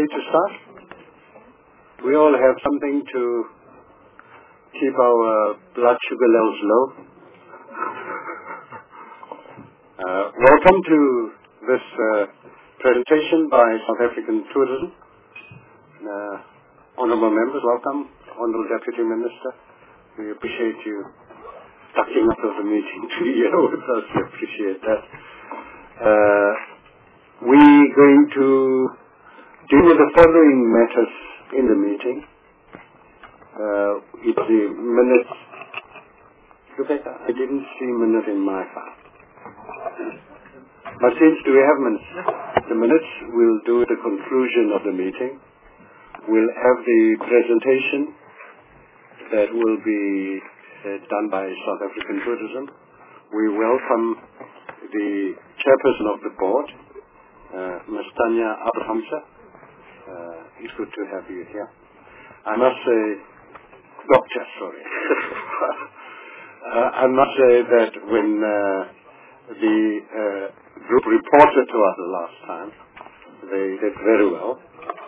to start? We all have something to keep our blood sugar levels low. Welcome to this presentation by South African Tourism. Honourable members, welcome. Honourable Deputy Minister, we appreciate you ducking out of the meeting to be here with us. We appreciate that. We're going to deal with the following matters in the meeting. It's the minutes. Rebecca, I didn't see minutes in my file. But since do we have minutes? The minutes we'll do at the conclusion of the meeting. We'll have the presentation that will be done by South African Tourism. We welcome the chairperson of the board, Ms. Tanya Abrahamsa. It's good to have you here. I must say, Doctor, sorry. I must say that when the group reported to us the last time, they did very well,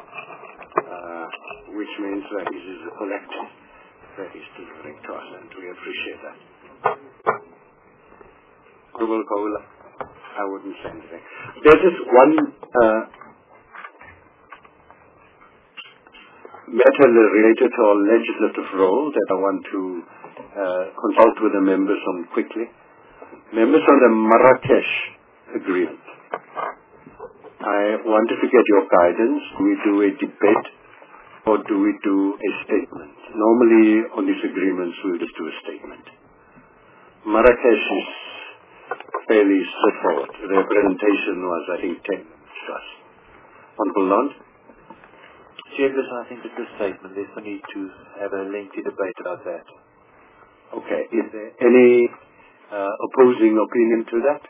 which means that this is a collective that is delivering to us, and we appreciate that. I wouldn't say anything. There's just one matter related to our legislative role that I want to consult with the members on quickly. Members on the Marrakesh Agreement. I wanted to get your guidance. Do we do a debate or do we do a statement? Normally on these agreements we'll just do a statement. Marrakesh is fairly straightforward. The presentation was, I think, 10 minutes to us. Honourable Lord? Chairperson, I think it's a statement. There's no need to have a lengthy debate about that. Okay. Is there any opposing opinion to that?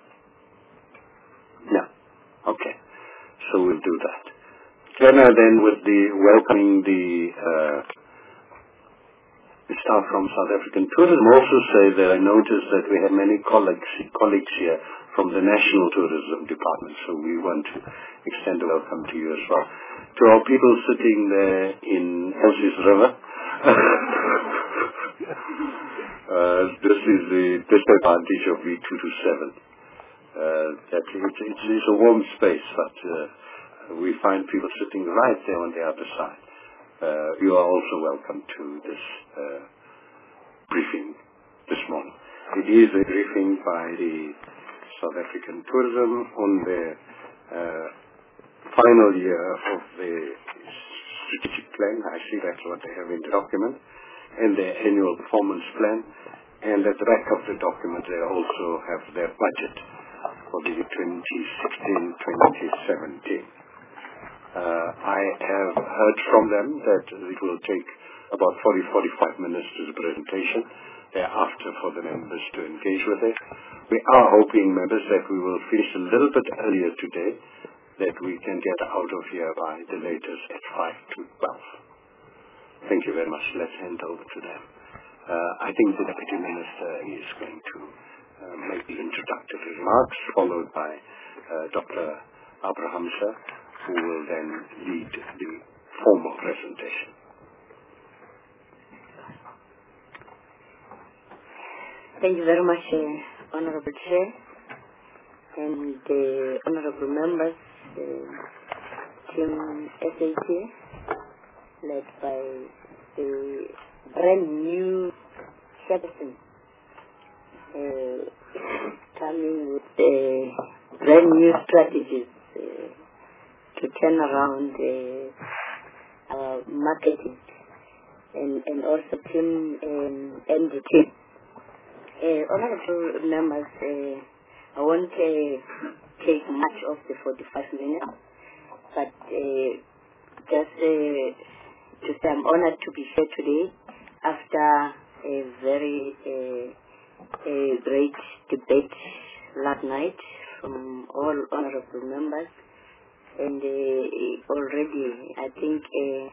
No. Okay. So we'll do that. Can I then, with the welcoming the staff from South African Tourism, also say that I noticed that we have many colleagues here from the National Tourism Department, so we want to extend a welcome to you as well. To our people sitting there in Elsie's River, this is the disadvantage of V227. That it's a warm space, but we find people sitting right there on the other side. You are also welcome to this briefing this morning. It is a briefing by the South African Tourism on the final year of the strategic plan. I see that's what they have in the document, and their annual performance plan. And at the back of the document they also have their budget for the 2016-2017. I have heard from them that it will take about 40-45 minutes to the presentation, thereafter for the members to engage with it. We are hoping, members, that we will finish a little bit earlier today, that we can get out of here by the latest at 5 to 12. Thank you very much. Let's hand over to them. I think the Deputy Minister is going to make the introductory remarks, followed by Dr. Abrahamsa, who will then lead the formal presentation. Thank you very much, Honourable Chair, and Honourable Members, Team SAT, led by the brand new chairperson, coming with brand new strategies to turn around our marketing and also team and the team. Honourable members, I won't take much of the 45 minutes, but just to say I'm honoured to be here today after a very great debate last night from all honourable members, and already I think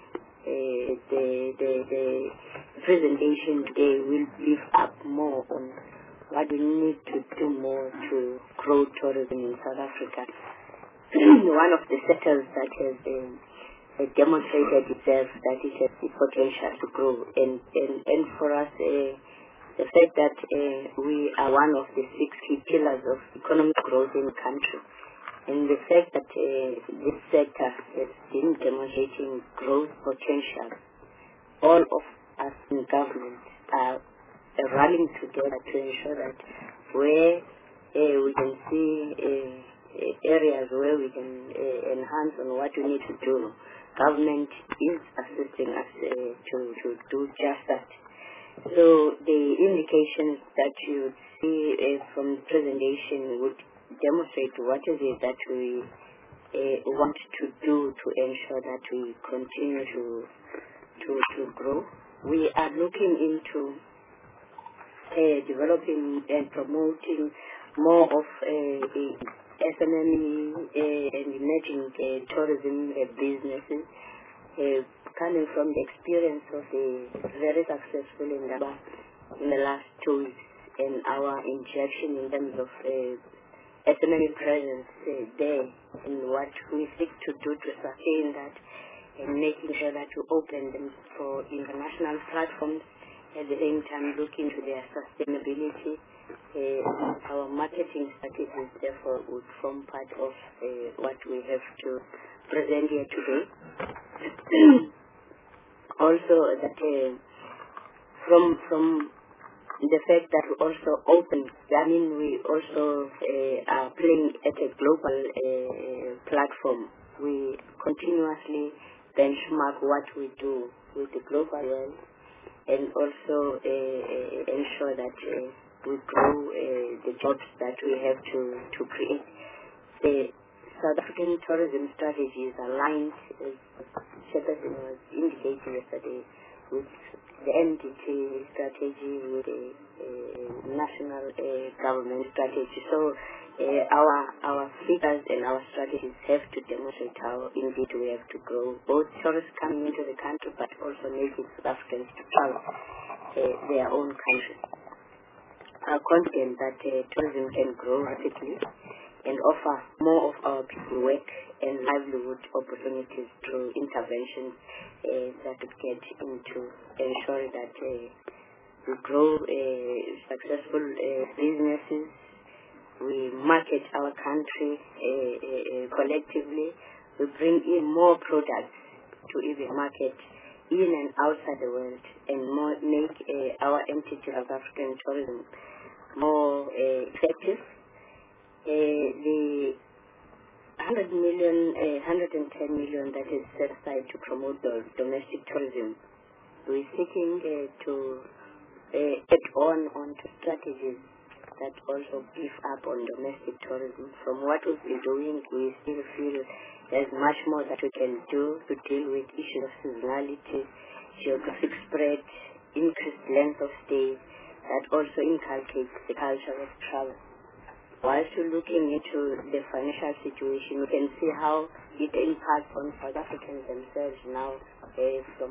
the presentation today will lift up more on what we need to do more to grow tourism in South Africa. One of the sectors that has demonstrated itself that it has the potential to grow. And for us, the fact that we are one of the 6 key pillars of economic growth in the country, and the fact that this sector has been demonstrating growth potential, all of us in government are rallying together to ensure that where we can see areas where we can enhance on what we need to do, government is assisting us to do just that. So the indications that you see from the presentation would demonstrate what is it that we want to do to ensure that we continue to grow. We are looking into developing and promoting more of SME and emerging tourism businesses, coming from the experience of the very successful Indaba in the last 2 weeks, and our injection in terms of SME presence there, and what we seek to do to sustain that, and making sure that we open them for international platforms, at the same time looking to their sustainability. Our marketing strategies, therefore, would form part of what we have to present here today. Also, that from the fact that we also open, we also are playing at a global platform. We continuously benchmark what we do with the global world, and also ensure that we grow the jobs that we have to create. The South African tourism strategy is aligned, as Chairperson was indicating yesterday, with the MDT strategy, with the national government strategy. So our figures and our strategies have to demonstrate how indeed we have to grow, both tourists coming into the country, but also making South Africans to travel their own country. Are confident that tourism can grow rapidly and offer more of our people work and livelihood opportunities through interventions that would get into ensuring that we grow successful businesses, we market our country collectively, we bring in more products to even market in and outside the world, and make our entity of African tourism more effective. The 110 million that is set aside to promote the domestic tourism, we're seeking to add on to strategies that also beef up on domestic tourism. From what we've been doing, we still feel there's much more that we can do to deal with issues of seasonality, geographic spread, increased length of stay, that also inculcates the culture of travel. Whilst we're looking into the financial situation, we can see how it impacts on South Africans themselves now from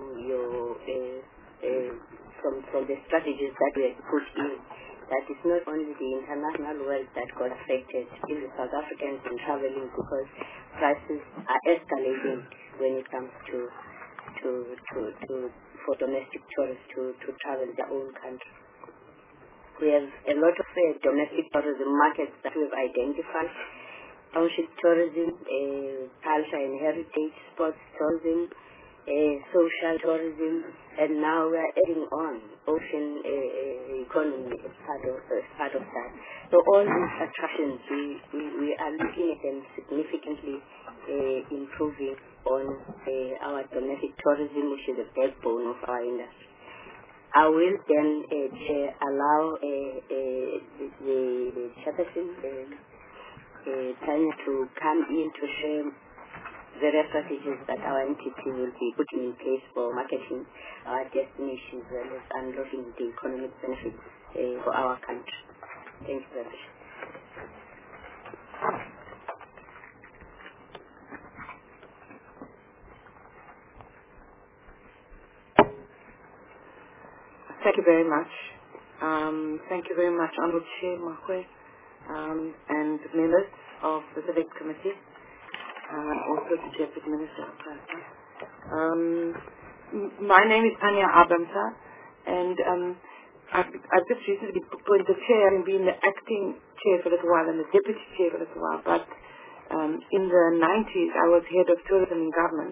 the strategies that we have put in. That it's not only the international world that got affected, in the South Africans in traveling, because prices are escalating when it comes for domestic tourists to travel their own country. We have a lot of domestic tourism markets that we've identified: township tourism, culture and heritage, sports tourism, social tourism, and now we are adding on ocean economy as part of that. So all these attractions, we are looking at them significantly improving on our domestic tourism, which is the backbone of our industry. I will then allow the chairperson, Tanya, to come in to share various strategies that our entity will be putting in place for marketing our destinations, as well as unlocking the economic benefits for our country. Thank you very much. Thank you very much. Thank you very much, Honorable Chair Mahwe, and members of the Select Committee, also the Deputy Minister of Transport. My name is Tanya Abamsa, and I've just recently been appointed chair and been the acting chair for a little while and the deputy chair for a little while. But in the 90s, I was head of tourism in government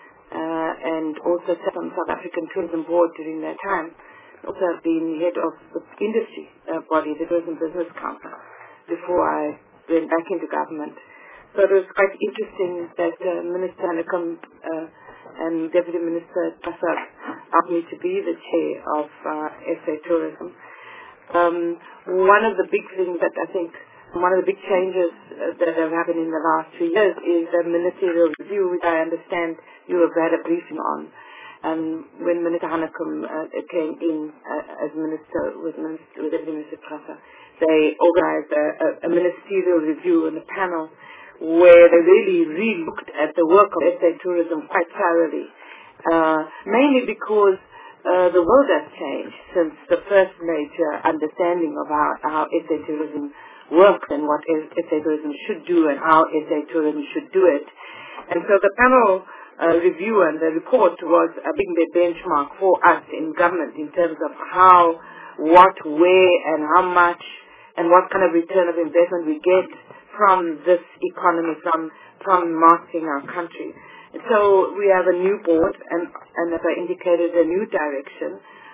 and also sat on the South African Tourism Board during that time. Also I've been head of the industry body, the Tourism Business Council, before I went back into government. So it was quite interesting that Minister Hanekom and Deputy Minister Prasad asked me to be the chair of SA Tourism. One of the big things that I think, one of the big changes that have happened in the last 2 years is the ministerial review, which I understand you have had a briefing on. When Minister Hanekom came in as Minister with Deputy Minister Prasad, they organized a ministerial review and a panel where they really re-looked at the work of SA Tourism quite thoroughly, mainly because the world has changed since the first major understanding of how SA Tourism works and what SA Tourism should do and how SA Tourism should do it. And so the panel review and the report was a big benchmark for us in government in terms of how, what, where, and how much, and what kind of return of investment we get from this economy, from marketing our country. And so we have a new board and as I indicated, a new direction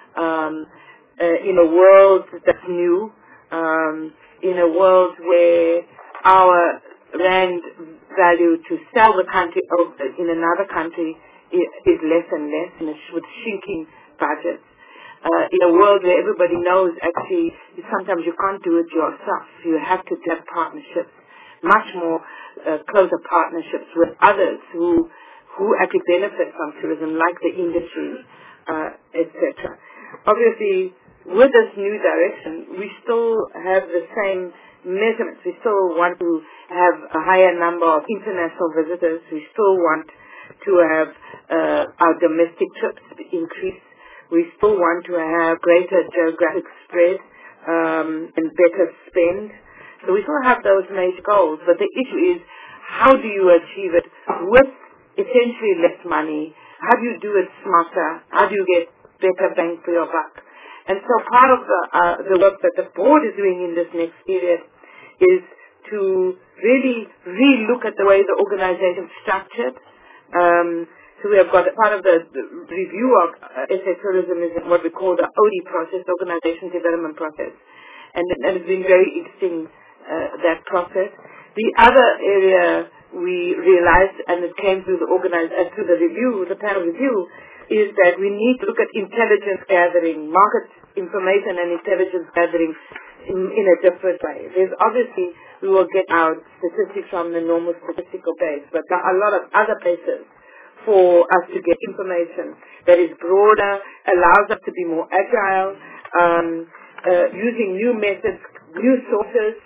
in a world that's new, in a world where our rand value to sell the country in another country is less and less, with shrinking budgets. In a world where everybody knows actually sometimes you can't do it yourself. You have to have partnerships, much more closer partnerships with others who actually benefit from tourism, like the industry, etc. Obviously, with this new direction, we still have the same measurements. We still want to have a higher number of international visitors. We still want to have our domestic trips increase. We still want to have greater geographic spread and better spend. So we still have those major goals, but the issue is how do you achieve it with essentially less money? How do you do it smarter? How do you get better bang for your buck? And so part of the work that the board is doing in this next period is to really re-look at the way the organization is structured. So we have got part of the review of SA Tourism is what we call the OD process, Organization Development Process. And it's been very interesting, that process. The other area we realized, and it came through through the review, the panel review, is that we need to look at intelligence gathering, market information and intelligence gathering in a different way. There's obviously, we will get our statistics from the normal statistical base, but there are a lot of other places for us to get information that is broader, allows us to be more agile, using new methods, new sources,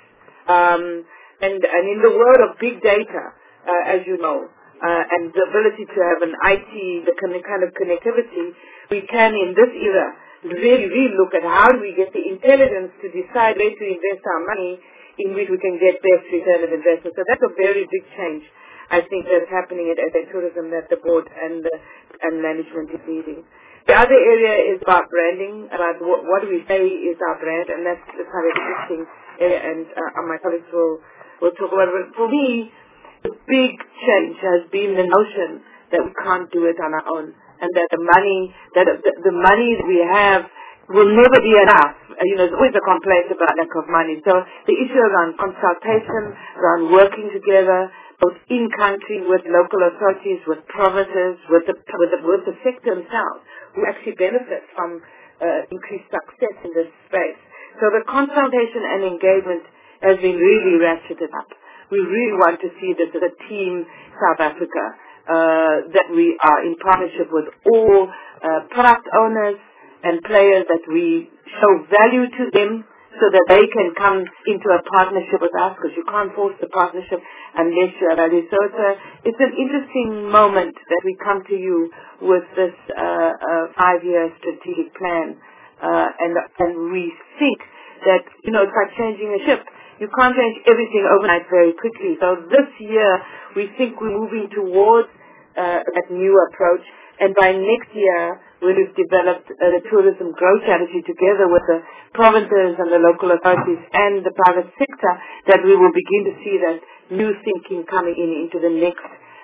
and in the world of big data, as you know, and the ability to have an IT, the kind of connectivity, we can in this era really look at how do we get the intelligence to decide where to invest our money in which we can get best return of investment. So that's a very big change, I think, that's happening at SA Tourism that the board and management is leading. The other area is about branding, about what do we say is our brand, and that's the kind of interesting area, and my colleagues will talk about it. But for me, the big change has been the notion that we can't do it on our own, and that the money that we have will never be enough. There's always a complaint about lack of money. So the issue around consultation, around working together, both in country with local authorities, with provinces, with the sector themselves, who actually benefit from increased success in this space. So the consultation and engagement has been really ratcheted up. We really want to see that the team South Africa, that we are in partnership with all product owners and players, that we show value to them so that they can come into a partnership with us, because you can't force the partnership unless you have value. So it's an interesting moment that we come to you with this 5-year strategic plan, and we think that, it's like changing a ship. You can't change everything overnight very quickly. So this year, we think we're moving towards that new approach. And by next year, when we've developed the tourism growth strategy together with the provinces and the local authorities and the private sector, that we will begin to see that new thinking coming into the next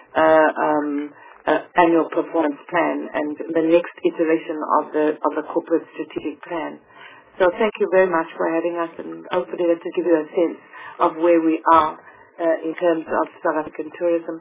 annual performance plan and the next iteration of the corporate strategic plan. So thank you very much for having us, and hopefully that will give you a sense of where we are in terms of South African tourism.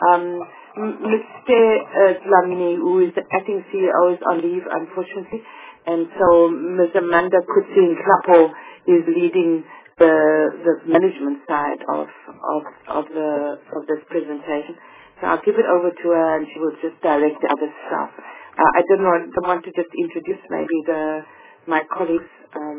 Mr. Dlamini, who is the acting CEO, is on leave, unfortunately, and so Ms. Amanda Kutsi-Nhlapo is leading the management side of this presentation. So I'll give it over to her, and she will just direct the other staff. I don't want to just introduce maybe my colleagues.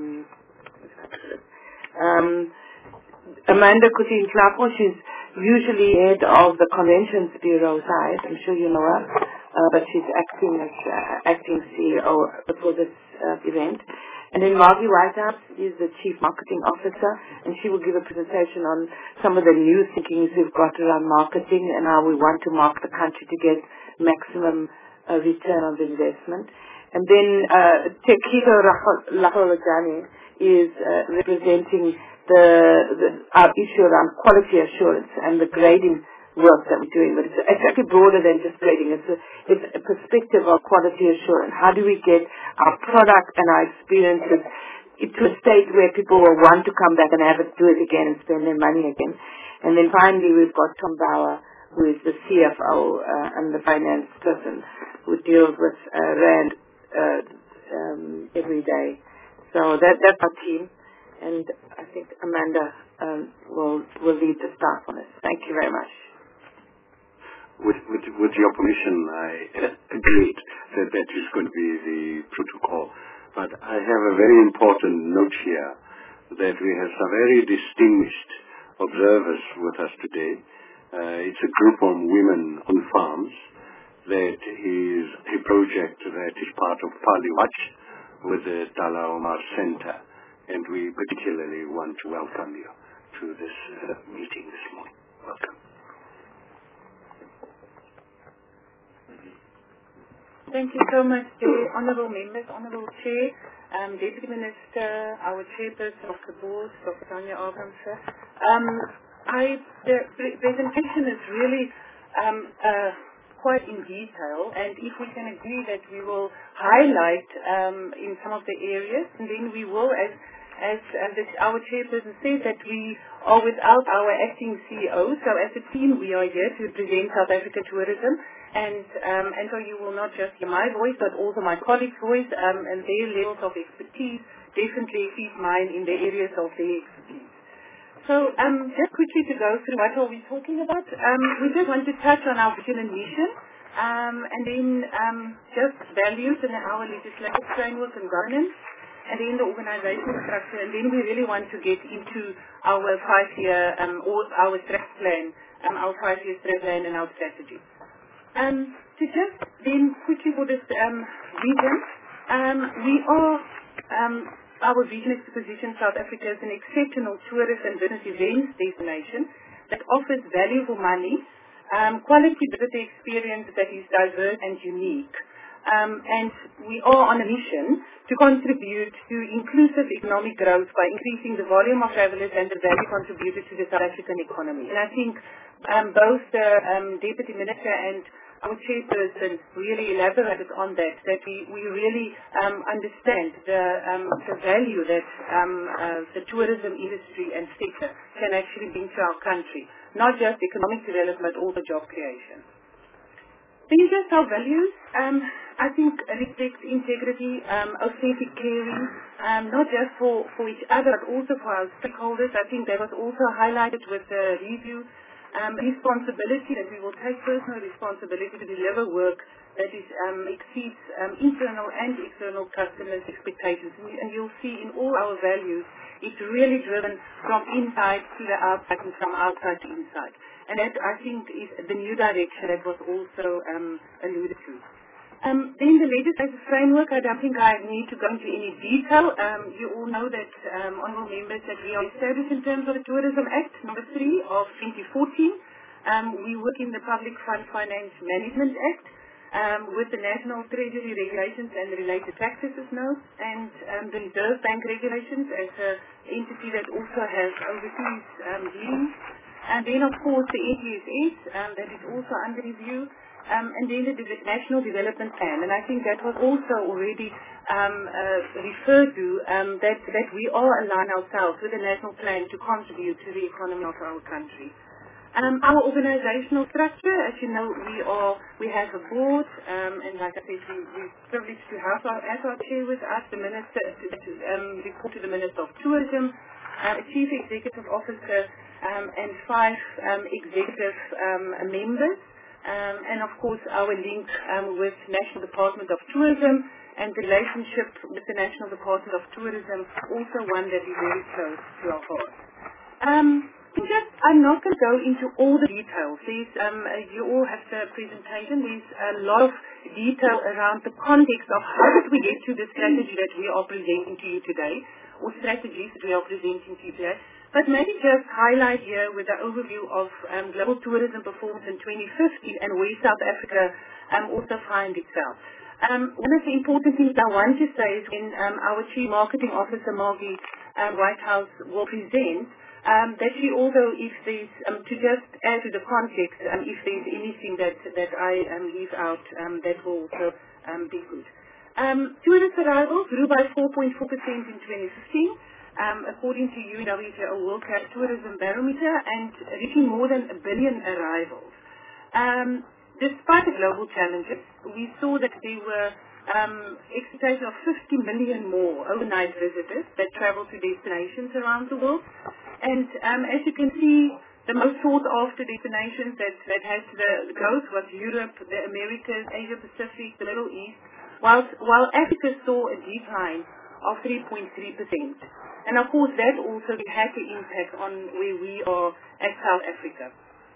Amanda Kutsi-Nhlapo, she's usually head of the Conventions Bureau side. I'm sure you know her, but she's acting as acting CEO for this event. And then Margie Whitehouse is the Chief Marketing Officer, and she will give a presentation on some of the new thinkings we've got around marketing and how we want to market the country to get maximum return on the investment. And then Tekito Laholojani is representing our issue around quality assurance and the grading work that we're doing. But it's actually broader than just grading. It's a perspective of quality assurance. How do we get our product and our experiences to a state where people will want to come back and have it, do it again, and spend their money again. And then finally, we've got Tom Bauer, who is the CFO and the finance person who deals with RAND every day. So that's our team. And I think Amanda will lead the staff on this. Thank you very much. With your permission, I agreed that is going to be the protocol. But I have a very important note here that we have some very distinguished observers with us today. It's a group of women on farms that is a project that is part of Paliwatch with the Dala Omar Center. And we particularly want to welcome you to this meeting this morning. Welcome. Thank you so much, Honourable Members, Honourable Chair, Deputy Minister, our Chairperson of the Board, Dr. Tanya Abramsa. The presentation is really quite in detail, and if we can agree that we will highlight in some of the areas, and then we will, as our chairperson said, that we are without our acting CEO. So as a team, we are here to represent South Africa tourism, and so you will not just hear my voice, but also my colleagues' voice, and their levels of expertise definitely exceed mine in the areas of their expertise. So just quickly to go through what are we talking about, we just want to touch on our vision and mission, and then just values in our legislative framework and governance, and then the organizational structure, and then we really want to get into our 5-year or our strat plan, our 5-year strat plan and our strategy. To just then quickly for this vision, our vision is to position South Africa as an exceptional tourist and business events destination that offers value for money, quality visitor experience that is diverse and unique. And we are on a mission to contribute to inclusive economic growth by increasing the volume of travelers and the value contributed to the South African economy. And I think both the Deputy Minister and our chairperson really elaborated on that we really understand the value that the tourism industry and sector can actually bring to our country, not just economic development, also job creation. Then just our values, I think respect, integrity, authentic caring, not just for each other, but also for our stakeholders. I think that was also highlighted with the review. Responsibility, that we will take personal responsibility to deliver work that is, exceeds internal and external customers' expectations. And you'll see in all our values, it's really driven from inside to the outside and from outside to inside. And that, I think, is the new direction that was also alluded to. Then the legislative framework, I don't think I need to go into any detail. You all know that, honourable members, that we are established in terms of the Tourism Act, number 3 of 2014. we work in the Public Fund Finance Management Act with the National Treasury Regulations and the related practices notes, and the Reserve Bank Regulations as an entity that also has overseas dealings. And then, of course, the NTSS that is also under review. And then the National Development Plan, and I think that was also already referred to, that we all align ourselves with the national plan to contribute to the economy of our country. Our organizational structure, as you know, we have a board, and like I said, we're privileged to have as our chair with us, the minister, report to the Minister of Tourism, a chief executive officer, and 5 executive members. And of course our link with National Department of Tourism and the relationship with the National Department of Tourism, also one that is very close to our heart. I'm not going to go into all the details. You all have the presentation. There's a lot of detail around the context of how did we get to the strategy that we are presenting to you today, or strategies that we are presenting to you today. But maybe just highlight here with the overview of global tourism performance in 2015 and where South Africa also finds itself. One of the important things I want to say is when our Chief Marketing Officer, Margie Whitehouse, will present, that she also, if there's, to just add to the context, if there's anything that I leave out, that will also be good. Tourist arrivals grew by 4.4% in 2015. According to UNWTO World Tourism Barometer, and reaching more than 1 billion arrivals. Despite the global challenges, we saw that there were expectations of 50 million more overnight visitors that travel to destinations around the world. And as you can see, the most sought after destinations that had the growth was Europe, the Americas, Asia Pacific, the Middle East, while Africa saw a decline of 3.3%. And of course, that also had the impact on where we are at South Africa.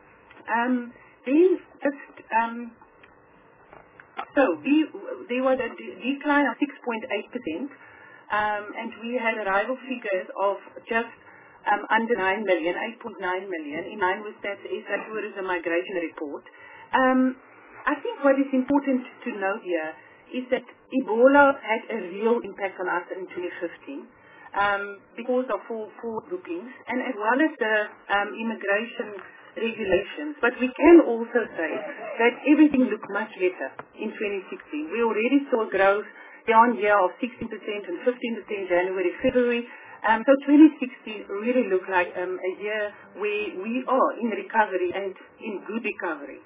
There was a decline of 6.8%, and we had arrival figures of just under 9 million, 8.9 million, in line with that SA Tourism Migration Report. I think what is important to note here is that Ebola had a real impact on us in 2015. Because of forward bookings and as well as the immigration regulations. But we can also say that everything looked much better in 2016. We already saw growth year-on-year of 16% and 15% January, February. So 2016 really looked like a year where we are in recovery and in good recovery.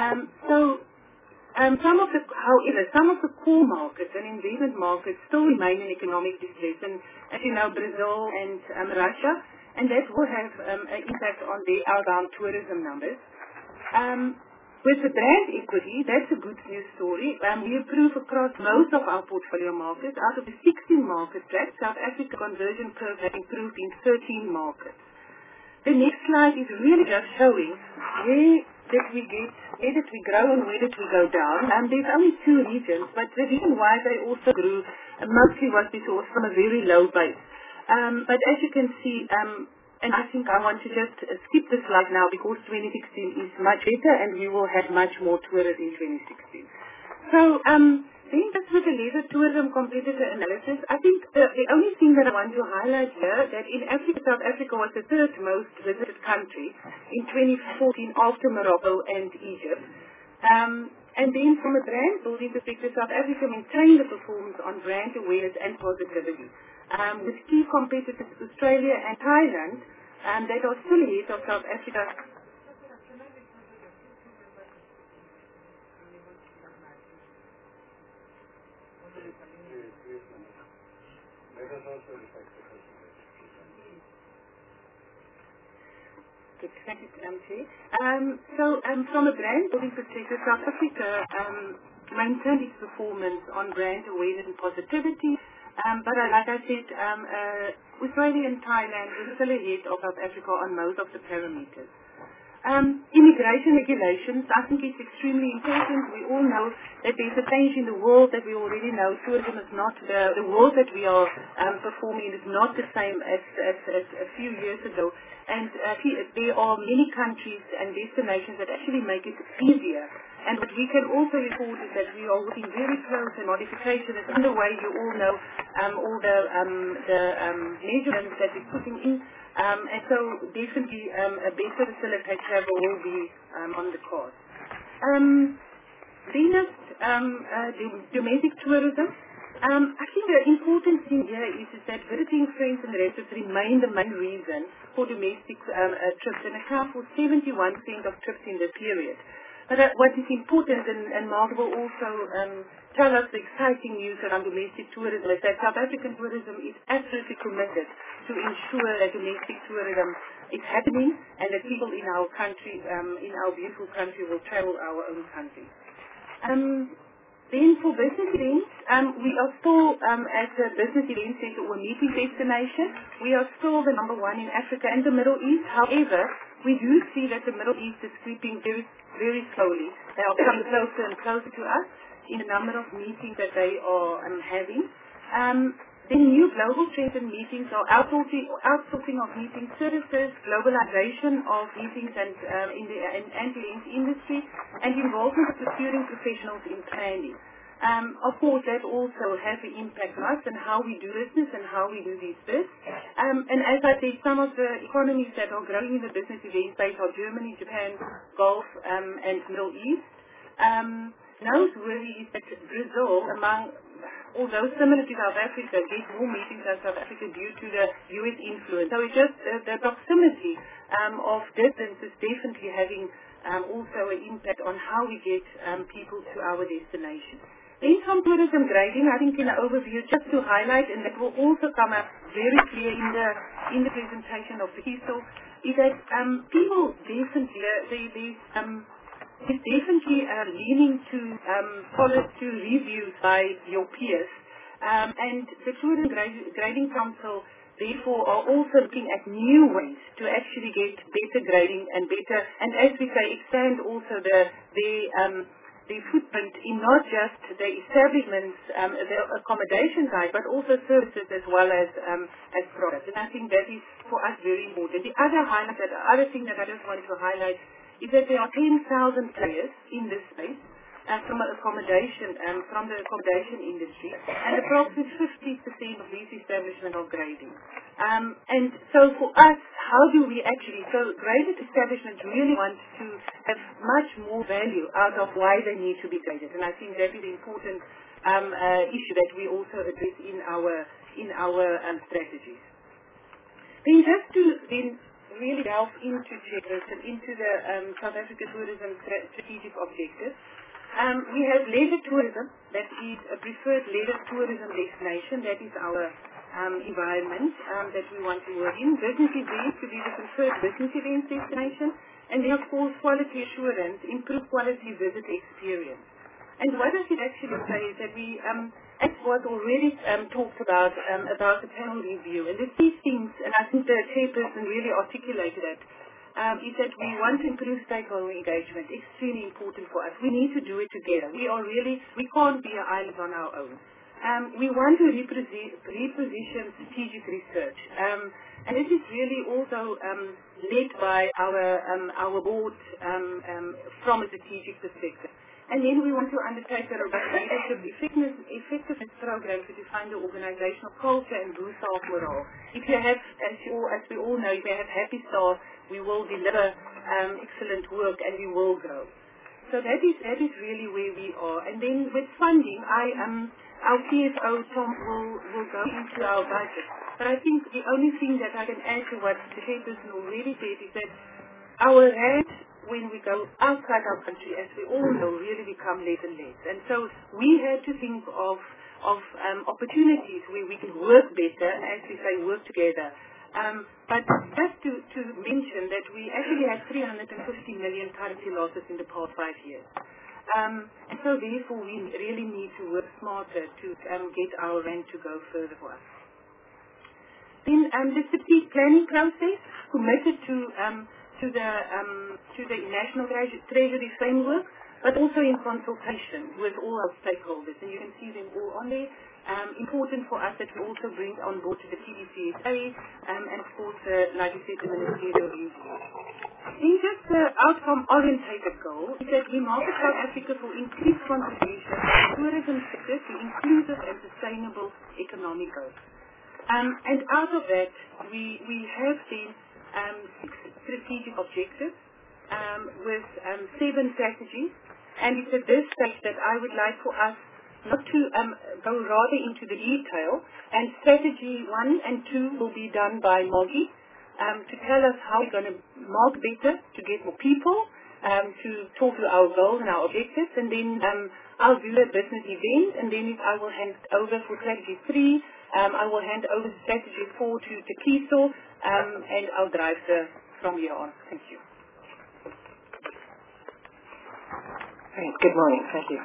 However, some of the core markets and investment markets still remain in economic distress, and as you know, Brazil and Russia, and that will have an impact on the outbound tourism numbers. With the brand equity, that's a good news story. We improved across most of our portfolio markets. Out of the 16 markets tracked, South Africa conversion curve has improved in 13 markets. The next slide is really just showing where did we grow and where did we go down. There's only 2 regions, but the reason why they also grew mostly was because from a very low base. But as you can see, and I think I want to just skip this slide now because 2016 is much better and we will have much more tourists in 2016. So, then just with the leisure tourism competitor analysis, I think the only thing that I want to highlight here that in Africa, South Africa was the 3rd most visited country in 2014 after Morocco and Egypt. And then from a brand building perspective, South Africa maintained the performance on brand awareness and positivity. With key competitors Australia and Thailand that are still ahead of South Africa. From a brand building perspective, South Africa maintained its performance on brand awareness and positivity. But like I said, Australia and Thailand were still ahead of South Africa on most of the parameters. Immigration regulations, I think it's extremely important. We all know that there's a change in the world that we already know. Tourism is not the world that we are performing in is not the same as a few years ago. And there are many countries and destinations that actually make it easier. And what we can also report is that we are working very close, and modification is underway. You all know all the measurements that we're putting in. And so definitely a better facilitate travel will be on the cards. Domestic tourism. I think the important thing here is that visiting friends and relatives remain the main reason for domestic trips and account for 71% of trips in the period. But what is important, and Mark will also tell us the exciting news around domestic tourism, is that South African tourism is absolutely committed to ensure that domestic tourism is happening and that people in our country, in our beautiful country, will travel our own country. Then for business events, we are still, as a business event center or meeting destination, we are still the #1 in Africa and the Middle East. However, we do see that the Middle East is creeping very, very slowly. They are coming closer and closer to us in the number of meetings that they are having. The new global trends and meetings are outsourcing of meeting services, globalization of meetings and in the end-to-end industry, and involvement of securing professionals in planning. Of course, that also has an impact on us and how we do business and how we do these bits. And as I said, some of the economies that are growing in the business event space are Germany, Japan, Gulf, and Middle East. Noteworthy is that Brazil, although similar to South Africa, gets more meetings than South Africa due to the U.S. influence. So it's just the proximity of distance is definitely having also an impact on how we get people to our destination. Then some tourism grading, I think in the overview, just to highlight, and that will also come up very clear in the presentation of the Crystal, is that people definitely, it's definitely leaning to follow to reviews by your peers. And the Tourism Grading Council, therefore, are also looking at new ways to actually get better grading and better, and as we say, expand also the footprint in not just the establishments, the accommodation side, but also services as well as products. And I think that is for us very important. The other thing that I just wanted to highlight is that there are 10,000 players in this space from the accommodation industry, and approximately 50% of these establishments are grading. And so for us, how do we actually, so graded establishments really want to have much more value out of why they need to be graded, and I think that is an important issue that we also address in our strategies. Then just to really delve into chairperson, into the South Africa Tourism Strategic Objectives. We have leisure tourism, that is a preferred leisure tourism destination, that is our environment that we want to work in. Business events to be the preferred business events destination, and then of course quality assurance, improve quality visit experience. And what does it actually say is that we, as was already talked about the panel review, and the key things, and I think the chairperson really articulated it, is that we want to improve stakeholder engagement. Extremely important for us. We need to do it together. We can't be an island on our own. We want to reposition strategic research, and this is really also led by our board from a strategic perspective. And then we want to undertake a robust leadership effectiveness program to define the organizational culture and boost staff morale. If you have, as we all know, if you have happy staff, we will deliver excellent work and we will grow. So that is really where we are. And then with funding, our CFO Tom will go into our budget. But I think the only thing that I can add to what the chairperson already said is that our rand, when we go outside our country, as we all know, really become less and less. And so we had to think of opportunities where we can work better, as we say, work together. But just to mention that we actually had 350 million currency losses in the past 5 years. And so therefore we really need to work smarter to get our rand to go further for us. Then the strategic planning process, committed to to the National Treasury Framework, but also in consultation with all our stakeholders. And you can see them all on there. Important for us that we also bring on board to the TDCSA, and of course, like you said, the ministerial review. In just the outcome-orientated goal is that we market South Africa for increased contribution to the tourism sector to inclusive and sustainable economic growth. And out of that, we have then 6 strategic objectives with 7 strategies. And it's at this stage that I would like for us not to go rather into the detail. And strategy 1 and 2 will be done by Moggy to tell us how we're going to mark better to get more people, to talk to our goals and our objectives. And then I'll do a business event, and then I will hand over for strategy 3. I will hand over strategy 4 to Kiso, and I'll drive from here on. Thank you. Great. Good morning. Thank you.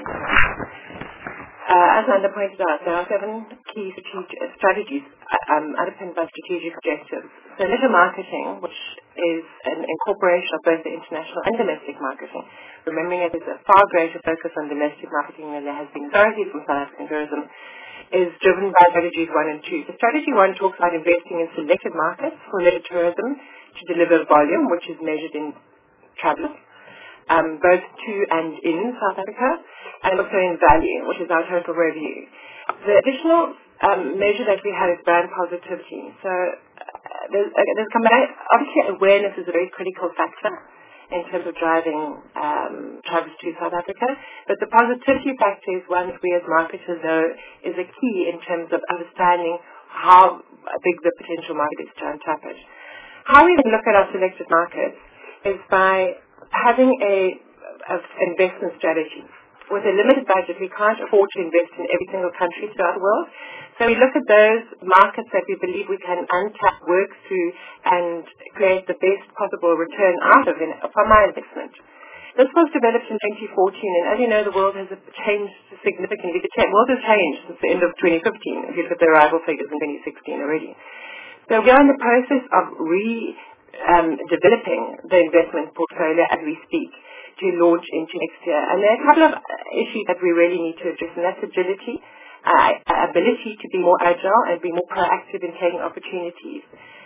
As Nanda pointed out, there are 7 key strategies underpinned by strategic objectives. So leisure marketing, which is an incorporation of both the international and domestic marketing, remembering that there's a far greater focus on domestic marketing than there has been historically from South African tourism, is driven by strategies 1 and 2. So strategy 1 talks about investing in selected markets for leisure tourism to deliver volume, which is measured in travellers, both to and in South Africa, and also in value, which is our total revenue. The additional measure that we have is brand positivity. So obviously awareness is a very critical factor in terms of driving travellers to South Africa, but the positivity factor is one that we as marketers know is a key in terms of understanding how big the potential market is to untap it. How we look at our selected markets is by having a investment strategy. With a limited budget, we can't afford to invest in every single country throughout the world. So we look at those markets that we believe we can untap, work through, and create the best possible return out of from our investment. This was developed in 2014, and as you know, the world has changed significantly. The world has changed since the end of 2015, if you look at the arrival figures in 2016 already. So we are in the process of developing the investment portfolio as we speak to launch into next year. And there are a couple of issues that we really need to address, and that's agility, ability to be more agile and be more proactive in taking opportunities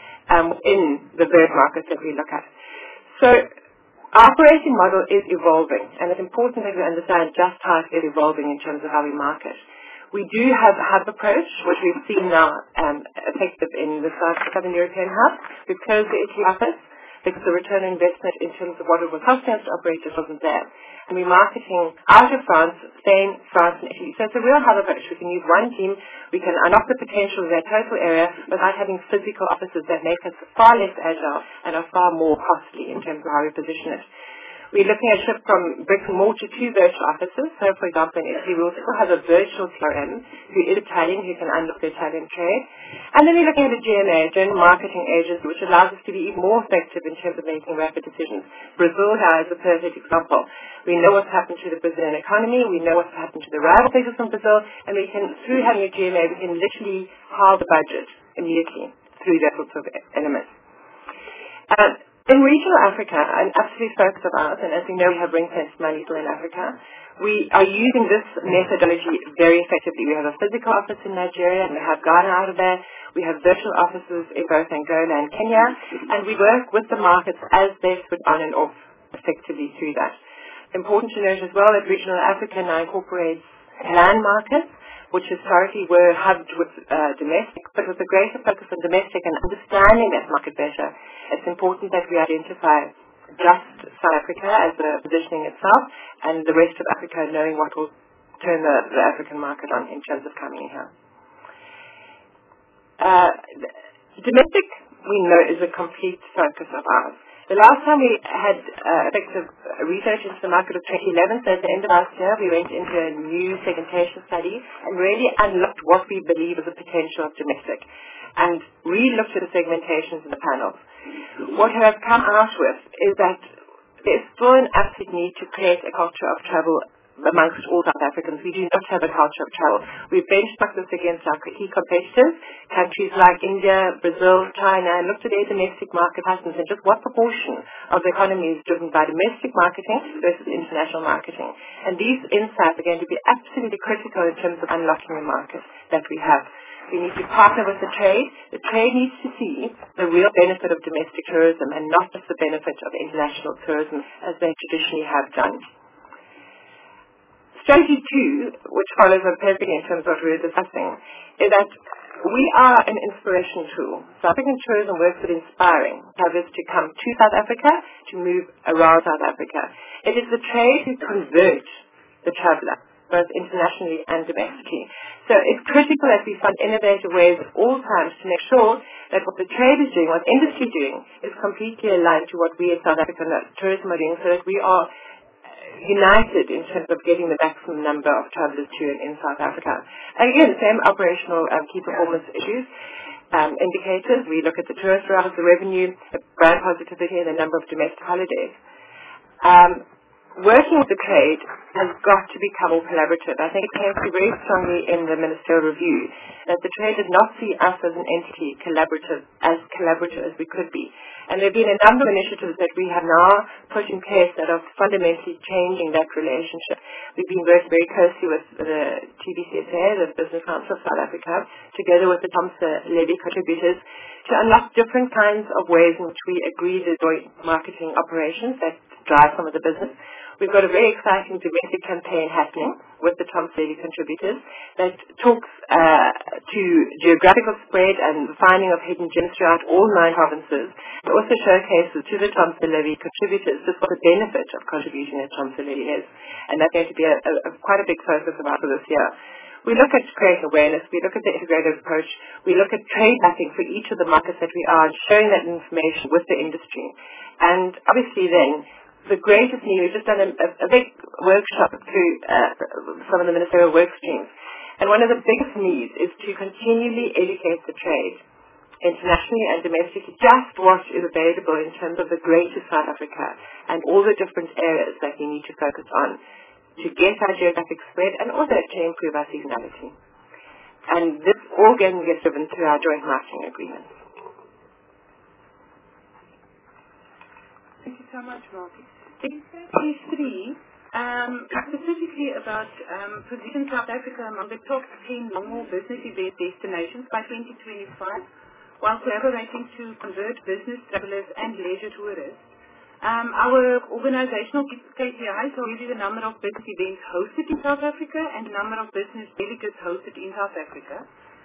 in the various markets that we look at. So our operating model is evolving, and it's important that we understand just how it is evolving in terms of how we market. We do have a hub approach, which we've seen now effective in the Southern European hub. We've closed the Italy office because the return on investment in terms of what it was costing us to operate just wasn't there. And we're marketing out of France, Spain, France, and Italy. So it's a real hub approach. We can use one team, we can unlock the potential of their total area without having physical offices that make us far less agile and are far more costly in terms of how we position it. We're looking at a shift from bricks and mortar to virtual offices. So, for example, in Italy, we also have a virtual CRM who is Italian, who can unlock the Italian trade. And then we're looking at a GMA, General Marketing Agency, which allows us to be even more effective in terms of making rapid decisions. Brazil now is a perfect example. We know what's happened to the Brazilian economy. We know what's happened to the rival figures from Brazil. And we can, through having a GMA, we can literally halve the budget immediately through that sort of elements. In regional Africa, an absolute focus of ours, and as we know we have ring-fenced money still in Africa, we are using this methodology very effectively. We have a physical office in Nigeria, and we have Ghana out of there. We have virtual offices in both Angola and Kenya, and we work with the markets as they switch on and off effectively through that. Important to note as well that regional Africa now incorporates land markets, which historically were hubbed with domestic, but with a greater focus on domestic and understanding that market better, it's important that we identify just South Africa as the positioning itself and the rest of Africa knowing what will turn the African market on in terms of coming in here. Domestic, we know, is a complete focus of ours. The last time we had effective research into the market was 2011, so at the end of last year we went into a new segmentation study and really unlocked what we believe is the potential of domestic and re-looked at the segmentations in the panels. What we have come out with is that there is still an absolute need to create a culture of travel amongst all South Africans. We do not have a culture of travel. We've benchmarked this against our key competitors, countries like India, Brazil, China, and looked at their domestic market patterns and just what proportion of the economy is driven by domestic marketing versus international marketing. And these insights are going to be absolutely critical in terms of unlocking the market that we have. We need to partner with the trade. The trade needs to see the real benefit of domestic tourism and not just the benefit of international tourism as they traditionally have done. Strategy 2, which follows on perfectly in terms of what we were discussing, is that we are an inspiration tool. South African tourism works with inspiring travelers to come to South Africa, to move around South Africa. It is the trade who converts the traveller, both internationally and domestically. So it's critical that we find innovative ways at all times to make sure that what the trade is doing, what industry is doing, is completely aligned to what we as South African tourism are doing, so that we are united in terms of getting the maximum number of travellers to and in South Africa. And again, the same operational key performance issues, indicators. We look at the tourist arrivals, the revenue, the brand positivity, and the number of domestic holidays. Working with the trade has got to become more collaborative. I think it came through very strongly in the ministerial review that the trade did not see us as an entity collaborative as we could be. And there have been a number of initiatives that we have now put in place that are fundamentally changing that relationship. We've been working very closely with the TBCSA, the Business Council of South Africa, together with the Thompson Levy contributors, to unlock different kinds of ways in which we agree the joint marketing operations that drive some of the business. We've got a very exciting domestic campaign happening with the Thompson Levy contributors that talks to geographical spread and the finding of hidden gems throughout all 9 provinces. It also showcases to the Thompson Levy contributors just what the benefit of contributing at Thompson Levy is. And that's going to be quite a big focus of ours for this year. We look at creating awareness, we look at the integrated approach, we look at trade mapping for each of the markets that we are, sharing that information with the industry. And obviously then, the greatest need, we've just done a big workshop through some of the ministerial work streams. And one of the biggest needs is to continually educate the trade, internationally and domestically, just what is available in terms of the greater South Africa and all the different areas that we need to focus on to get our geographic spread and also to improve our seasonality. And this all gets driven through our joint marketing agreements. Thank you so much, Marty. Phase 3, specifically about positioning South Africa among the top 10 long-haul business event destinations by 2025, while collaborating to convert business travelers and leisure tourists. Our organizational KPIs are really the number of business events hosted in South Africa and the number of business delegates hosted in South Africa.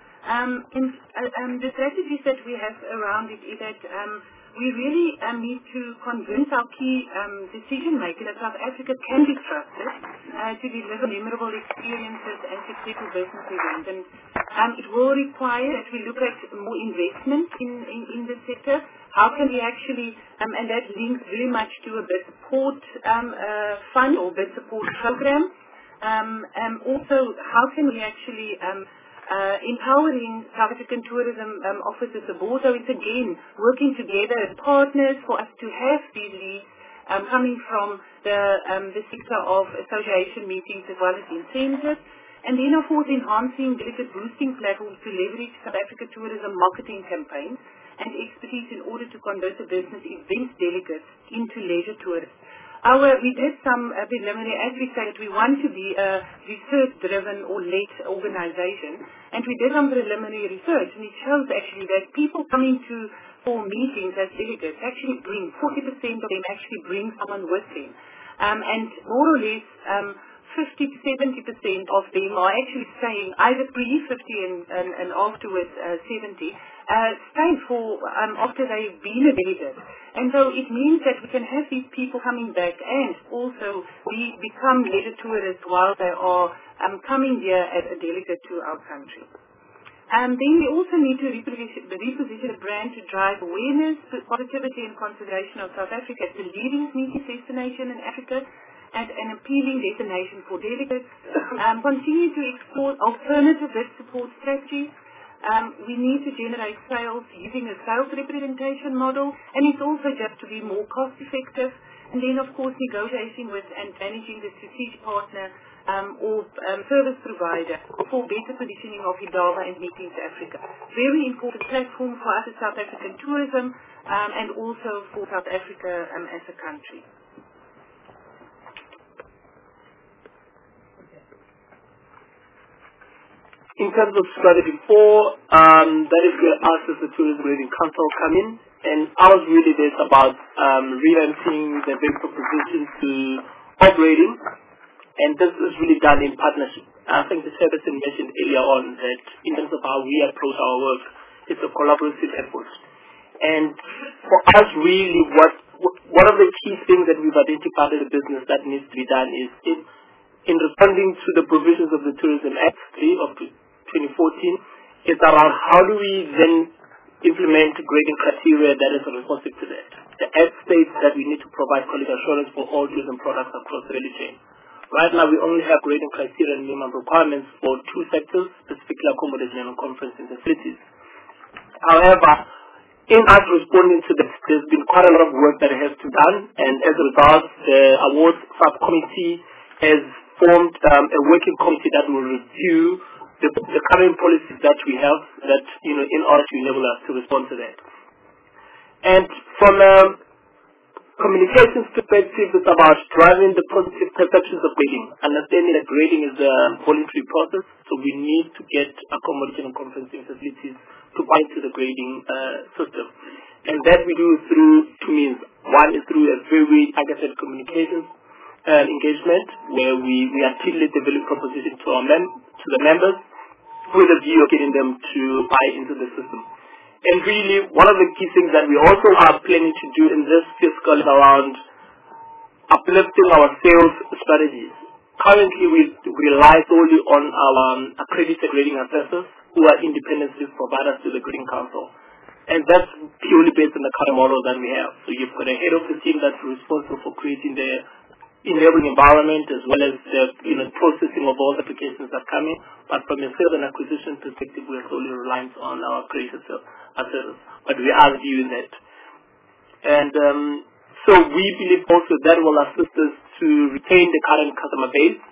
The strategies that we have around it is that we really need to convince our key decision makers that South Africa can be trusted to deliver memorable experiences and successful business events. And it will require that we look at more investment in the sector. How can we actually, and that links very much to a bid support fund or bid support program. Also, how can we actually empowering South African tourism officers abroad. So it's again working together as partners for us to have these leads coming from the sector of association meetings as well as incentives. And then of course enhancing delegate boosting platforms to leverage South Africa tourism marketing campaigns and expertise in order to convert the business events delegates into leisure tourists. We did some preliminary, as we said, we want to be a research-driven or led organization, and we did some preliminary research, and it shows actually that people coming for meetings as delegates actually bring, 40% of them actually bring someone with them. And more or less, 50 to 70% of them are actually staying either pre-50 and afterwards 70, staying for after they've been a delegate. And so it means that we can have these people coming back and also become leisure tourists while they are coming here as a delegate to our country. Then we also need to reposition the brand to drive awareness, positivity and consideration of South Africa as the leading meeting destination in Africa and an appealing destination for delegates. Continue to explore alternative bid support strategies. We need to generate sales using a sales representation model, and it's also just to be more cost effective. And then, of course, negotiating with and managing the strategic partner or service provider for better positioning of Indaba and Meetings Africa. Very important platform for us as South African tourism and also for South Africa as a country. In terms of strategy 4, that is where us as the Tourism Grading Council come in, and ours really is about revamping the value proposition to upgrading, and this is really done in partnership. I think the Chairperson mentioned earlier on that in terms of how we approach our work, it's a collaborative effort. And for us really, one of the key things that we've identified as a business that needs to be done is in responding to the provisions of the Tourism Act 3 of 2014, it's around how do we then implement grading criteria that is responsive to that. The Act states that we need to provide quality assurance for all tourism products across the value chain. Right now, we only have grading criteria and minimum requirements for 2 sectors, specifically accommodation and conferencing facilities. However, in us responding to this, there's been quite a lot of work that has to be done, and as a result, the awards subcommittee has formed a working committee that will review the current policies that we have that, in order to enable us to respond to that. And from a communications perspective, it's about driving the positive perceptions of grading, understanding that grading is a voluntary process, so we need to get accommodation and conferencing facilities to buy into the grading system. And that we do through 2 means. One is through a very targeted communications engagement, where we articulate the value proposition to the members with a view of getting them to buy into the system. And really, one of the key things that we also are planning to do in this fiscal is around uplifting our sales strategies. Currently, we rely solely on our accredited grading assessors who are independent service providers to the Grading Council. And that's purely based on the current model that we have. So you've got a head of the team that's responsible for creating the enabling environment as well as the processing of all the applications that come in. But from a sales and acquisition perspective, we are solely reliant on our accredited assessors. But we are viewing that. And so we believe also that will assist us to retain the current customer base.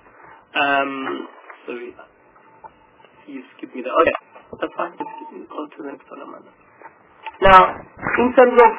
Sorry. You skip me there. Okay, that's fine. Let's go to the next one. Now, in terms of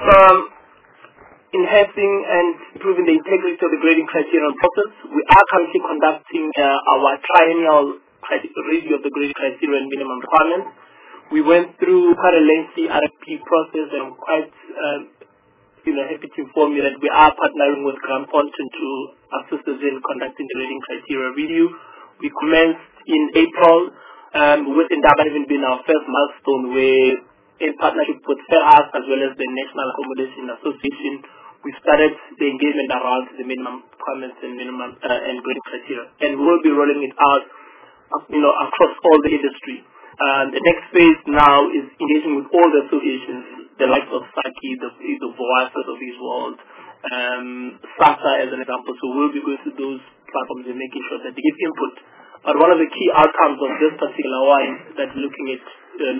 enhancing and improving the integrity of the grading criterion process, we are currently conducting our triennial review of the grading criteria and minimum requirements. We went through quite a lengthy RFP process, and I'm quite happy to inform you that we are partnering with Grant Thornton to assist us in conducting the grading criteria review. We commenced in April with Indaba having been our first milestone, where in partnership with FAIRHOUSE as well as the National Accommodation Association, we started the engagement around the minimum requirements and minimum and grading criteria, and we'll be rolling it out, across all the industry. The next phase now is engaging with all the associations, the likes of SACI, the VOASA of this world, SASA as an example. So we'll be going to those platforms and making sure that they give input. But one of the key outcomes of this particular one that we're looking at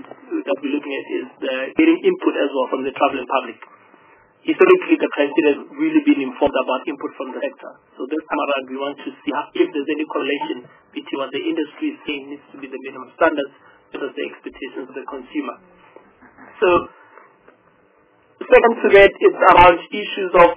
is getting input as well from the traveling public. Historically, the criteria has really been informed about input from the sector. So this time around, we want to see if there's any correlation between what the industry is saying needs to be the minimum standards versus the expectations of the consumer. So, second to that is around issues of,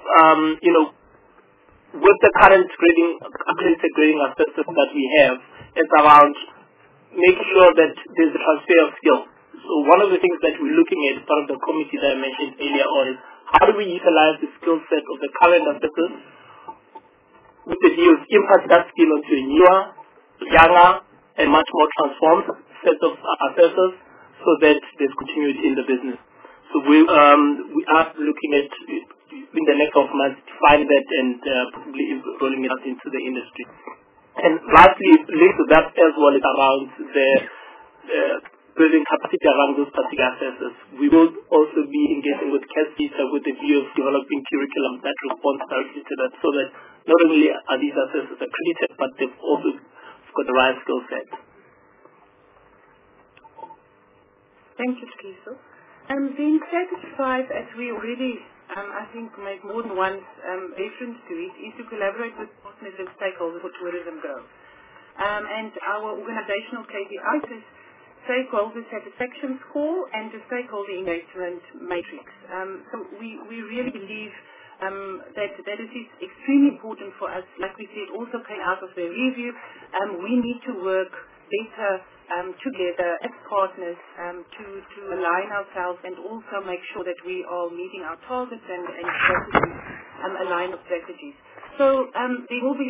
with the current accredited grading assessors that we have, it's around making sure that there's a transfer of skills. So one of the things that we're looking at as part of the committee that I mentioned earlier on is how do we utilize the skill set of the current assessors with the view of impact that skill onto a newer, younger, and much more transformed set of assessors so that there's continuity in the business. So we are looking at, in the next 12 months, to find that and probably rolling it out into the industry. And lastly, linked to that as well is around the building capacity around those particular assessors. We will also be engaging with CASDISA with the view of developing curriculum that responds directly to that, so that not only are these assessors accredited, but they've also got the right skill set. Thank you, Tkiso. Then status 5, as we already I think make more than one reference to it, is to collaborate with partners and stakeholders for tourism growth. And our organizational KPIs is stakeholder satisfaction score and the stakeholder engagement matrix. So we really believe that it is extremely important for us. Like we said, also came out of the review, we need to work better together as partners to align ourselves and also make sure that we are meeting our targets and strategies, align of strategies. So there will be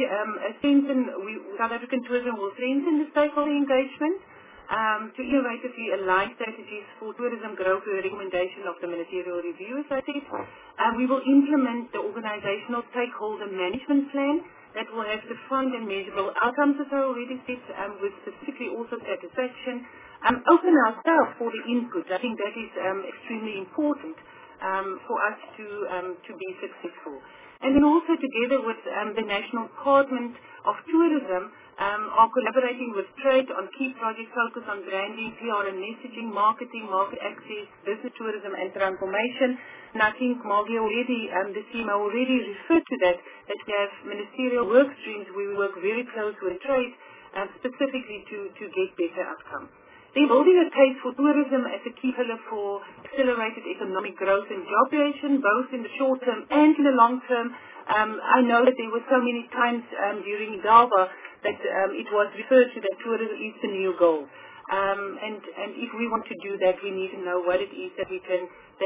South African tourism will strengthen the stakeholder engagement to innovatively align strategies for tourism growth with the recommendation of the ministerial review, as I said. We will implement the organizational stakeholder management plan that will have defined and measurable outcomes, as I already said, with specifically also satisfaction. Open ourselves for the input. I think that is extremely important for us to be successful. And then also together with the National Department of Tourism, are collaborating with trade on key projects focused on branding, PR and messaging, marketing, market access, business tourism and transformation. And I think Margie already, the team already referred to that we have ministerial work streams where we work very close with trade specifically to get better outcomes. Then building a case for tourism as a key pillar for accelerated economic growth and job creation, both in the short term and in the long term. I know that there were so many times during Indaba that it was referred to that tourism is the new goal. And if we want to do that, we need to know what it is that we can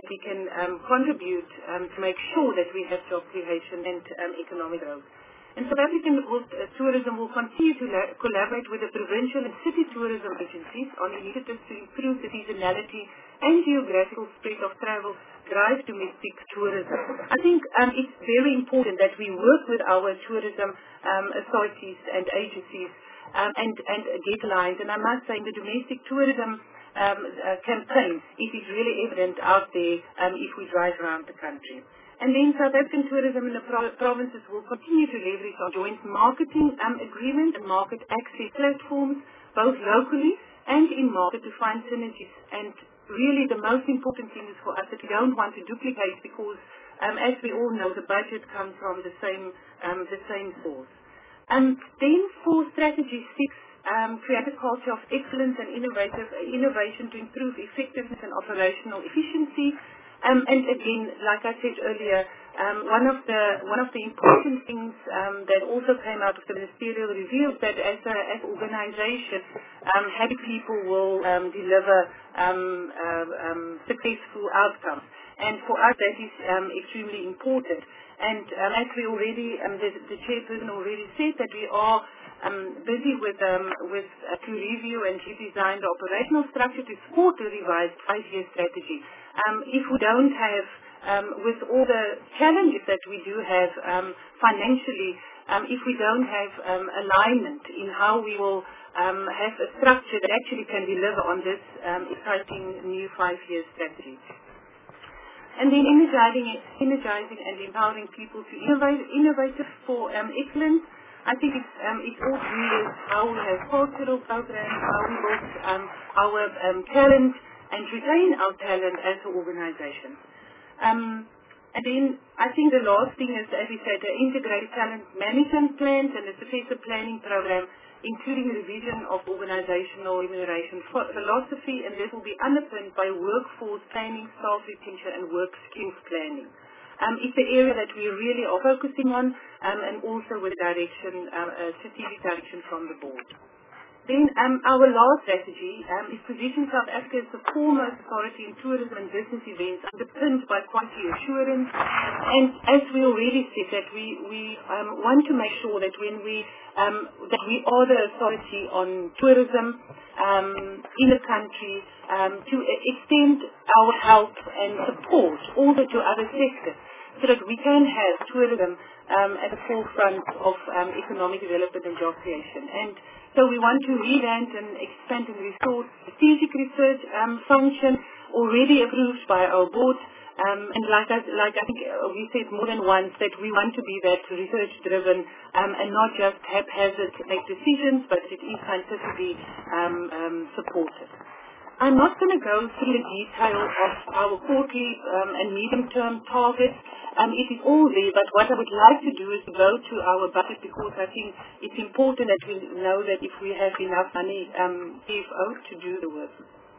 contribute to make sure that we have job creation and economic growth. And South African tourism will continue to collaborate with the provincial and city tourism agencies on initiatives to improve the seasonality and geographical spread of travel, drive domestic tourism. I think it's very important that we work with our tourism authorities and agencies and get lines. And I must say, in the domestic tourism campaign, it is really evident out there if we drive around the country. And then South African tourism in the provinces will continue to leverage our joint marketing agreement and market access platforms, both locally and in market, to find synergies. And really the most important thing is for us that we don't want to duplicate, because as we all know, the budget comes from the same source. Then for strategy 6, create a culture of excellence and innovation to improve effectiveness and operational efficiency. And again, like I said earlier, one of the important things that also came out of the ministerial review is that as an organization, happy people will deliver successful outcomes. And for us, that is extremely important. And as we already, the chairperson already said, that we are busy with to review and redesign the operational structure to support the revised 5-year strategy. If we don't have, with all the challenges that we do have financially, if we don't have alignment in how we will have a structure that actually can deliver on this exciting new 5-year strategy. And then energizing and empowering people to innovate for excellence. I think it's all really how we have cultural programs, how we build our talent and retain our talent as an organization. And then I think the last thing is, as we said, the integrated talent management plans and the successor planning program, including revision of organizational remuneration philosophy, and this will be underpinned by workforce planning, staff retention, and work skills planning. It's the area that we really are focusing on, and also with direction, strategic direction from the board. Then our last strategy is position South Africa as the foremost authority in tourism and business events, underpinned by quality assurance. And as we already said, that we want to make sure that when we are the authority on tourism in the country, to extend our help and support also to other sectors, so that we can have tourism at the forefront of economic development and job creation. And so we want to revamp and expand and restore strategic research function already approved by our board. And like I think we said more than once, that we want to be that research-driven and not just haphazard make decisions, but it is scientifically supported. I'm not going to go through the detail of our quarterly and medium-term targets. It is all there, but what I would like to do is to go to our budget, because I think it's important that we know that if we have enough money, CFO, to do the work.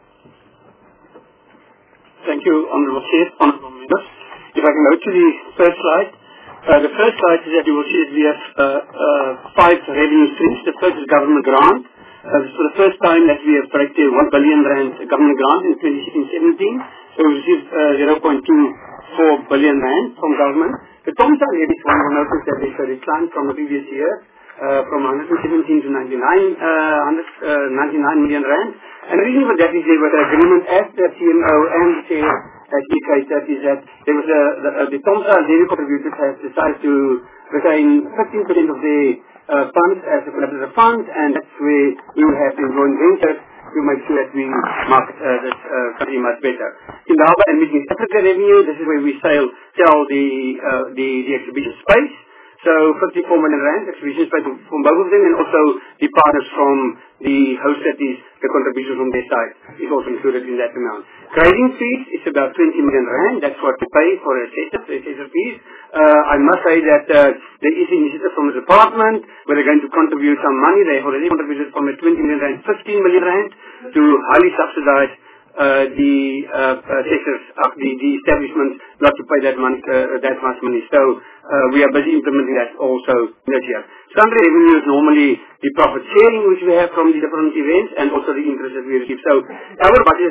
Thank you, Honourable Chair, Honourable Members. If I can go to the first slide. The first slide is that you will see that we have 5 revenue streams. The first is government grant. This is for the first time that we have collected 1 billion rand government grant in 2016-17. So we received 0.24 billion rand from government. The Tomsa levy, one will notice that there's a decline from the previous year, from 117 to 99 million rand. And the reason for that is there was an agreement as the CMO and the Chair has indicated is that there was the Tomsa levy contributors have decided to retain 15% of the funds as a collaborative fund, and that's where we will have to joint ventures to make sure that we market this country much better. In the Harbour and Meeting Africa revenue, this is where we sell the exhibition space. So 54 million rand exhibition space from both of them, and also the partners from the host cities, the contribution from their side is also included in that amount. Grading fees is about 20 million rand. That's what we pay for assessor fees. I must say that there is initiative from the department where they're going to contribute some money. They have already contributed from 20 million rand, 15 million rand to highly subsidize the assessors of the establishment not to pay that much money. So we are busy implementing that also this year. Standard revenue is normally the profit sharing which we have from the different events, and also the interest that we receive. So our budget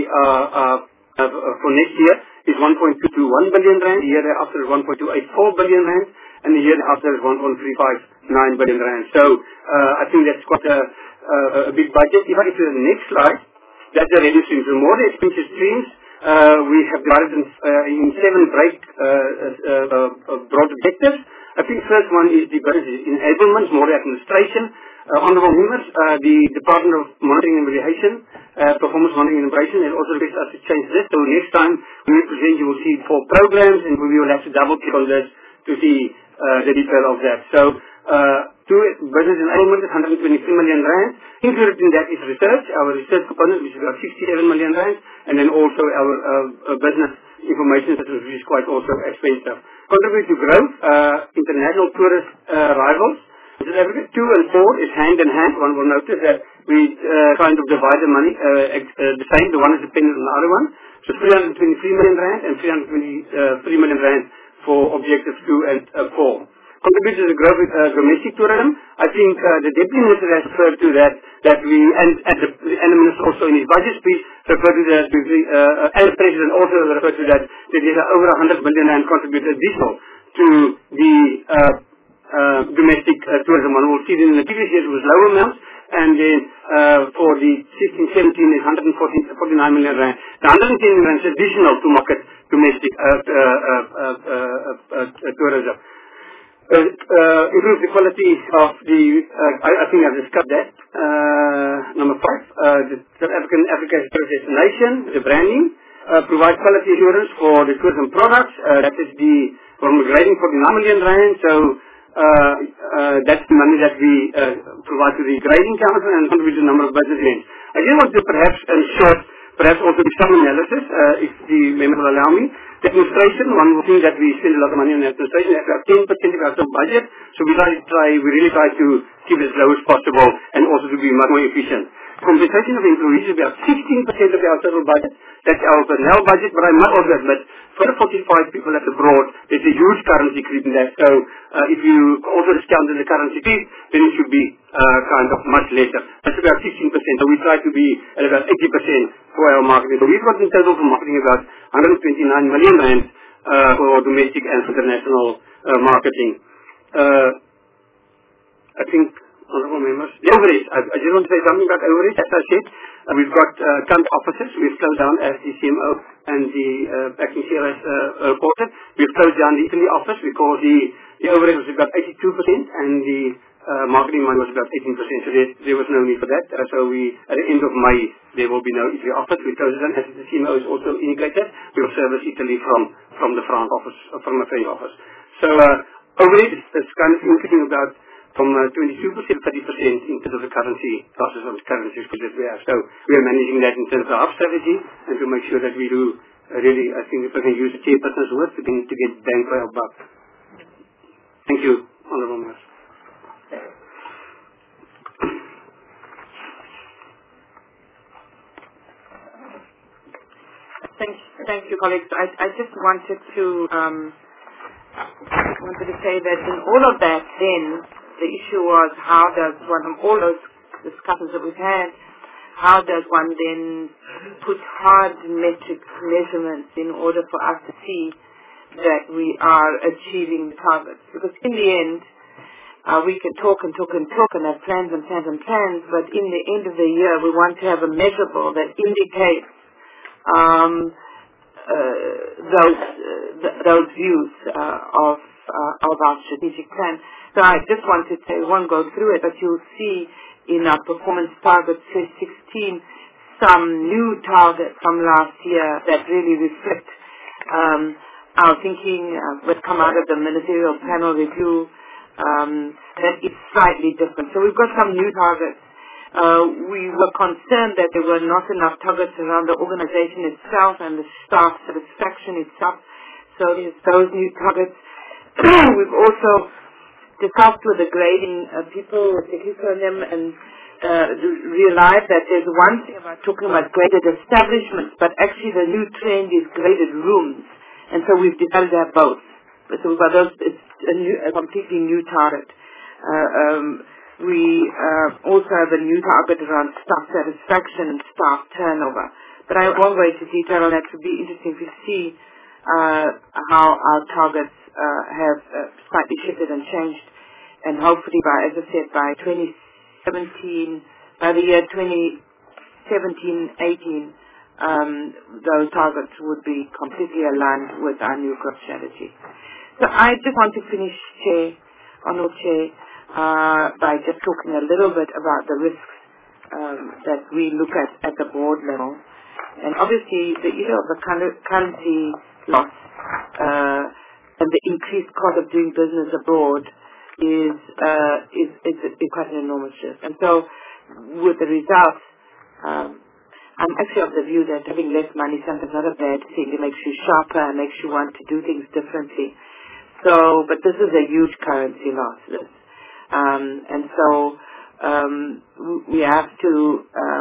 for next year is 1.221 billion rand. The year after is 1.284 billion rand, and the year after is 1.359 billion rand. So I think that's quite a big budget. If I go to the next slide, that's the revenue streams. The more the expense streams, we have divided in 7 broad objectives. I think the first one is the business enablement, more administration. Honourable Members, the Department of Monitoring and Evaluation, Performance Monitoring and Evaluation, has also requested us to change this. So next time when we present, you will see 4 programs, and we will have to double click on this to see the detail of that. So to business enablement is 123 million rand. Included in that is research, our research component, which is about 67 million rand, and then also our business information system, which is quite also expensive. Contribute to growth, international tourist arrivals. South Africa 2 and 4 is hand in hand. One will notice that we kind of divide the money the same. The one is dependent on the other one. So 323 million rand and 323 million rand for objectives 2 and 4. Contribute to the growth domestic tourism. I think the Deputy Minister has referred to that we, and the Minister also in his budget speech referred to that, and the President also referred to that there is over 100 million rand contributed additional to the domestic tourism. One will see that in the previous years it was lower amounts, and then for the 16-17 is 149 million rand. The 110 million rand is additional to market domestic tourism. Improve the quality of the, I think I've discussed that. Number 5, the South Africa destination, the branding. Provide quality assurance for the tourism products. That is from the grading 49 million rand. So that's the money that we provide to the grading council and contribute to a number of budget events. I just want to perhaps also do some analysis, if the member will allow me. The administration, one will think that we spend a lot of money on administration. That's about 10% of our budget. So we really try to keep it as low as possible and also to be much more efficient. Compensation of employees is about 16% of our total budget. That's our personnel budget, but I must also admit, for the 45 people at abroad, there's a huge currency creep in that. So if you also discount the currency creep, then it should be kind of much lesser. That's about 16%. So we try to be at about 80% for our marketing. So we've got in total for marketing about 129 million rand for domestic and international marketing. I think, honourable members, the overhead. I just want to say something about overhead. As I said, we've got current offices. We've closed down as the CMO and the acting chair has reported. We've closed down the Italy office because the overhead was about 82% and the marketing money was about 18%. So there was no need for that. So at the end of May, there will be no Italy office. We closed it down. As the CMO is also indicated, we will service Italy from the front office, from the French office. So overhead is kind of increasing about from 22% to 30% in terms of the currency losses on currency exposure that we have. So we are managing that in terms of our strategy and to make sure that we do really, I think if I can use the chairperson's words, to get bang for our buck. Thank you, Honourable Members. Thank you, colleagues. I just wanted to say that in all of that, then the issue was how does one, of all those discussions that we've had, how does one then put hard measurements in order for us to see that we are achieving the targets? Because in the end, we can talk and have plans and plans and plans, but in the end of the year, we want to have a measurable that indicates those views of our strategic plan. So I just wanted to, I won't go through it, but you'll see in our performance targets 2016 some new targets from last year that really reflect our thinking, what come out of the ministerial panel review, that is slightly different. So we've got some new targets. We were concerned that there were not enough targets around the organization itself and the staff satisfaction itself. So there's those new targets. We've also discussed with the grading people, with the them, and realized that there's one thing about talking about graded establishments, but actually the new trend is graded rooms. And so we've decided to have both. So we've got those, it's a completely new target. We also have a new target around staff satisfaction and staff turnover. But I won't go into detail on that. It would be interesting to see how our targets have slightly shifted and changed. And hopefully by, as I said, by 2017, by the year 2017-18, those targets would be completely aligned with our new growth strategy. So I just want to finish, Honourable Chair, by just talking a little bit about the risks that we look at the board level. And obviously the issue of the currency loss and the increased cost of doing business abroad is quite an enormous shift. And so with the results, I'm actually of the view that having less money is sometimes not a bad thing. It makes you sharper and makes you want to do things differently. So, but this is a huge currency loss. And so we have to,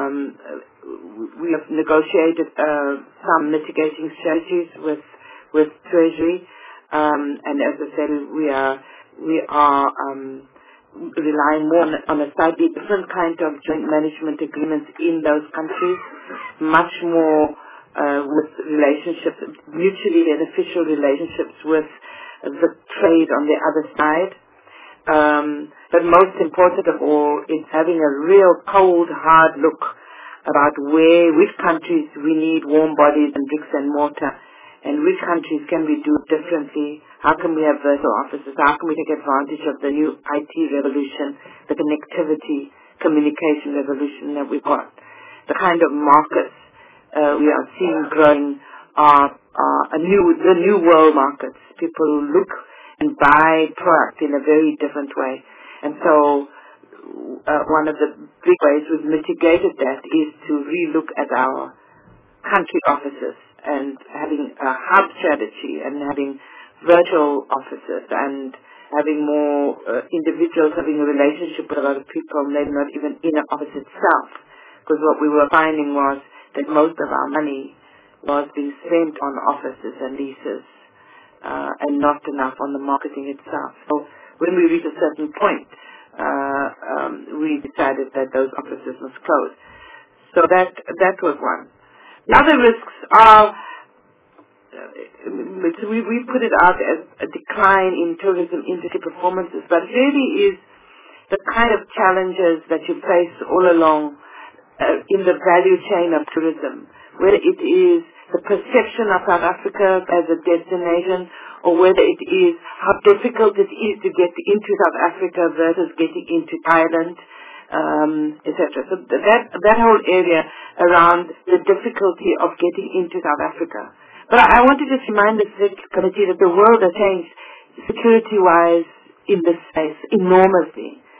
we have negotiated some mitigating strategies with Treasury, and as I said, we are relying more on a slightly different kind of joint management agreements in those countries, much more with relationships, mutually beneficial relationships with the trade on the other side. But most important of all is having a real cold, hard look about which countries we need warm bodies and bricks and mortar, and which countries can we do differently. How can we have virtual offices? How can we take advantage of the new IT revolution, the connectivity, communication revolution that we've got? The kind of markets we are seeing growing are the new world markets. People look and buy product in a very different way. And so one of the big ways we've mitigated that is to relook at our country offices and having a hub strategy and having virtual offices and having more individuals having a relationship with a lot of people, maybe not even in an office itself. Because what we were finding was that most of our money was being spent on offices and leases and not enough on the marketing itself. So when we reached a certain point, we decided that those offices must close. So that was one. The other risks are, we put it out as a decline in tourism industry performances, but it really is the kind of challenges that you face all along in the value chain of tourism, whether it is the perception of South Africa as a destination, or whether it is how difficult it is to get into South Africa versus getting into Thailand, etc. So that whole area around the difficulty of getting into South Africa. But I want to just remind the committee that the world has changed security-wise in this space enormously.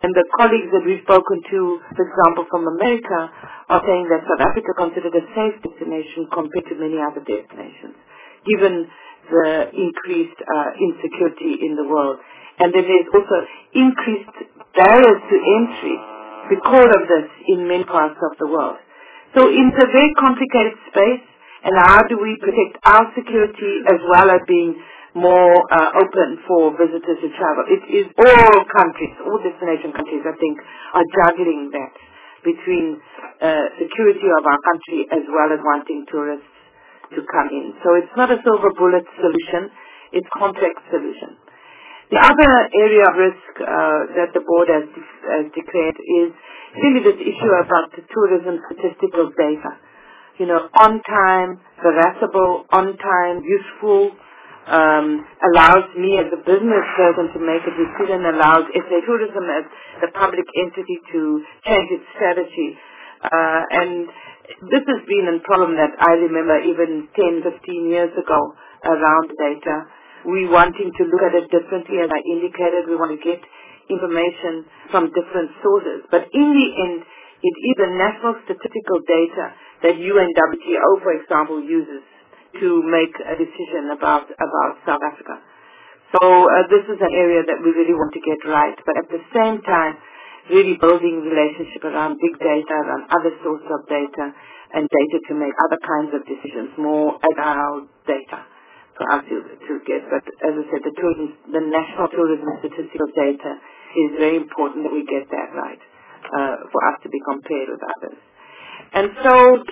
And the colleagues that we've spoken to, for example, from America, are saying that South Africa is considered a safe destination compared to many other destinations, given the increased insecurity in the world. And then there's also increased barriers to entry because of this in many parts of the world. So it's a very complicated space, and how do we protect our security as well as being more open for visitors to travel? It is all countries, all destination countries, I think, are juggling that between security of our country as well as wanting tourists to come in. So it's not a silver bullet solution, it's a complex solution. The other area of risk that the board has declared is really this issue about the tourism statistical data. You know, on time, verifiable, on time, useful, allows me as a business person to make a decision, allows SA Tourism as the public entity to change its strategy. And this has been a problem that I remember even 10, 15 years ago around data. We wanting to look at it differently, as I indicated. We want to get information from different sources. But in the end, it is the national statistical data that UNWTO, for example, uses to make a decision about South Africa. So this is an area that we really want to get right. But at the same time, really building relationship around big data, around other sources of data, and data to make other kinds of decisions, more agile data for us to get. But as I said, the national tourism statistical data is very important that we get that right for us to be compared with others. And so,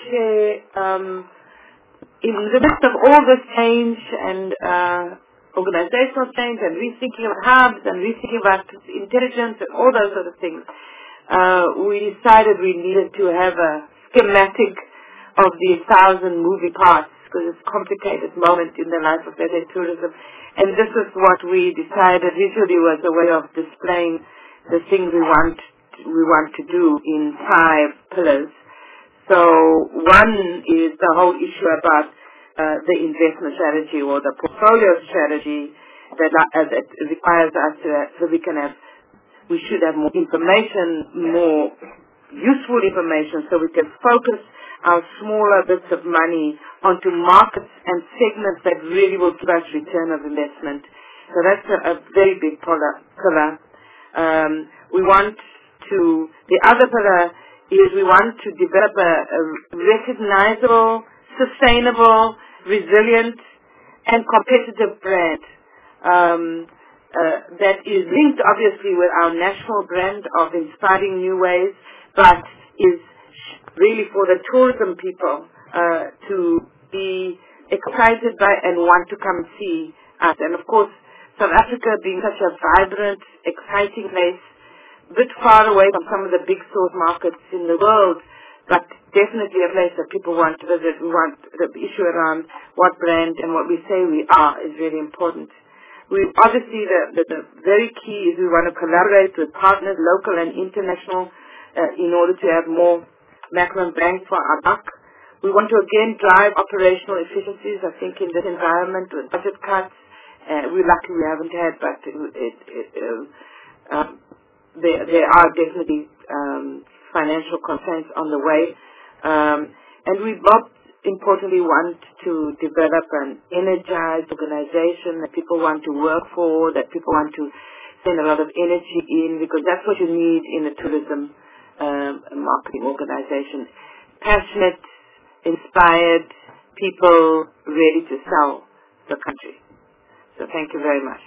in the midst of all this change and organizational change and rethinking of hubs and rethinking about intelligence and all those sort of things, we decided we needed to have a schematic of the 1,000 moving parts, because it's a complicated moment in the life of SA Tourism. And this is what we decided visually was a way of displaying the things we want to do in 5 pillars. So one is the whole issue about the investment strategy or the portfolio strategy that requires us so we should have more information, more useful information, so we can focus our smaller bits of money onto markets and segments that really will give us return of investment. So that's a very big pillar. The other pillar is we want to develop a recognizable, sustainable, resilient, and competitive brand that is linked obviously with our national brand of inspiring new ways, but is really for the tourism people to be excited by and want to come see us. And of course, South Africa being such a vibrant, exciting place, a bit far away from some of the big source markets in the world, but definitely a place that people want to visit. We want the issue around what brand and what we say we are is really important. We obviously, the very key is we want to collaborate with partners, local and international, in order to have more maximum bang for our buck. We want to again drive operational efficiencies. I think in this environment with budget cuts, we're lucky we haven't had, but there are definitely financial constraints on the way. And we both importantly want to develop an energized organization that people want to work for, that people want to spend a lot of energy in, because that's what you need in a tourism marketing organization. Passionate, inspired people ready to sell the country. So thank you very much.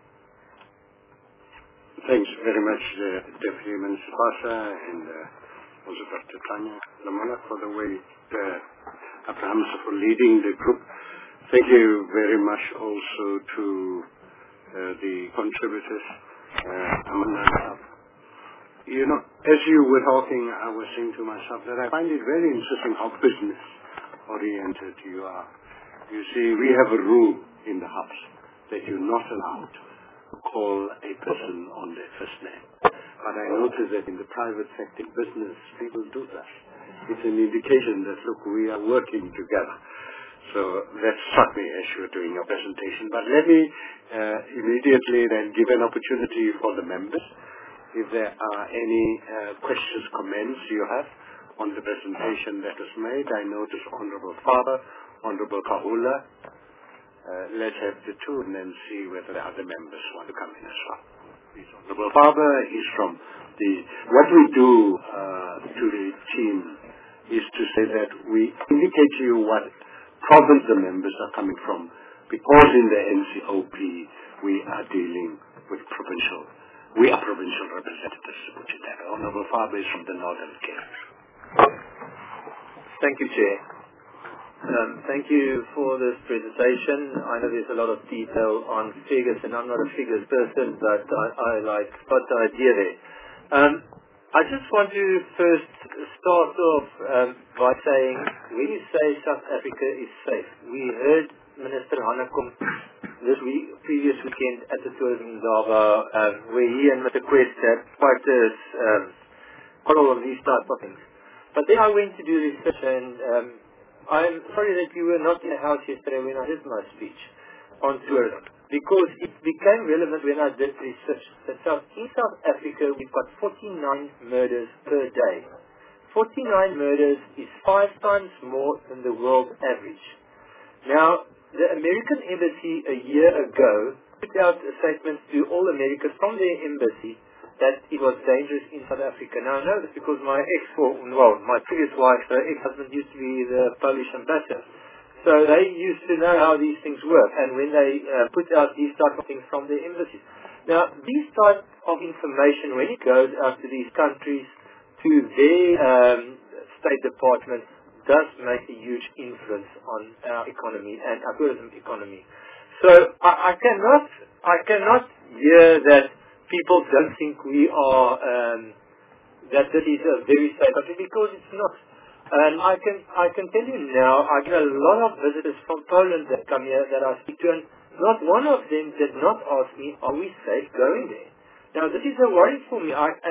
Thanks very much, Deputy Minister Basa and also Dr. Tanya Lamola for the way Abraham for leading the group. Thank you very much also to the contributors, Amanda. You know, as you were talking, I was saying to myself that I find it very interesting how business-oriented you are. You see, we have a rule in the hubs that you're not allowed to call a person on their first name. But I notice that in the private sector business, people do that. It's an indication that, look, we are working together. So that struck me as you were doing your presentation. But let me immediately then give an opportunity for the members. if there are any questions, comments you have on the presentation that was made. I notice Honorable Faber, Honorable Kahula. Let's have the two and then see whether the other members want to come in as well. Please, Honorable Faber is from what we do to the team is to say that we indicate to you what province the members are coming from, because in the NCOP we are dealing with provincial. We are provincial representatives, to put it that way. Honorable Faber is from the Northern Cape. Thank you, Chair. Thank you for this presentation. I know there's a lot of detail on figures, and I'm not a figures person, but I got the idea there. I just want to first start off by saying, when you say South Africa is safe, we heard Minister Hanekom previous weekend at the tourism Indaba, where he and Mr. Quest had quite a quarrel on these type of things. But then I went to do research, and I'm sorry that you were not in the house yesterday when I did my speech on tourism, because it became relevant when I did research that in South Africa we've got 49 murders per day. 49 murders is 5 times more than the world average. Now, the American Embassy a year ago put out a statement to all Americans from their embassy that it was dangerous in South Africa. Now, I know this because my my previous wife, her ex-husband used to be the Polish ambassador. So they used to know how these things work, and when they put out these type of things from their embassies. Now, these type of information, when it goes out to these countries, to their State Department, does make a huge influence on our economy and our tourism economy. So I cannot hear that people don't think we are that is a very safe country, because it's not. And I can tell you now, I get a lot of visitors from Poland that come here that I speak to, and not one of them did not ask me, are we safe going there? Now, this is a worry for me, I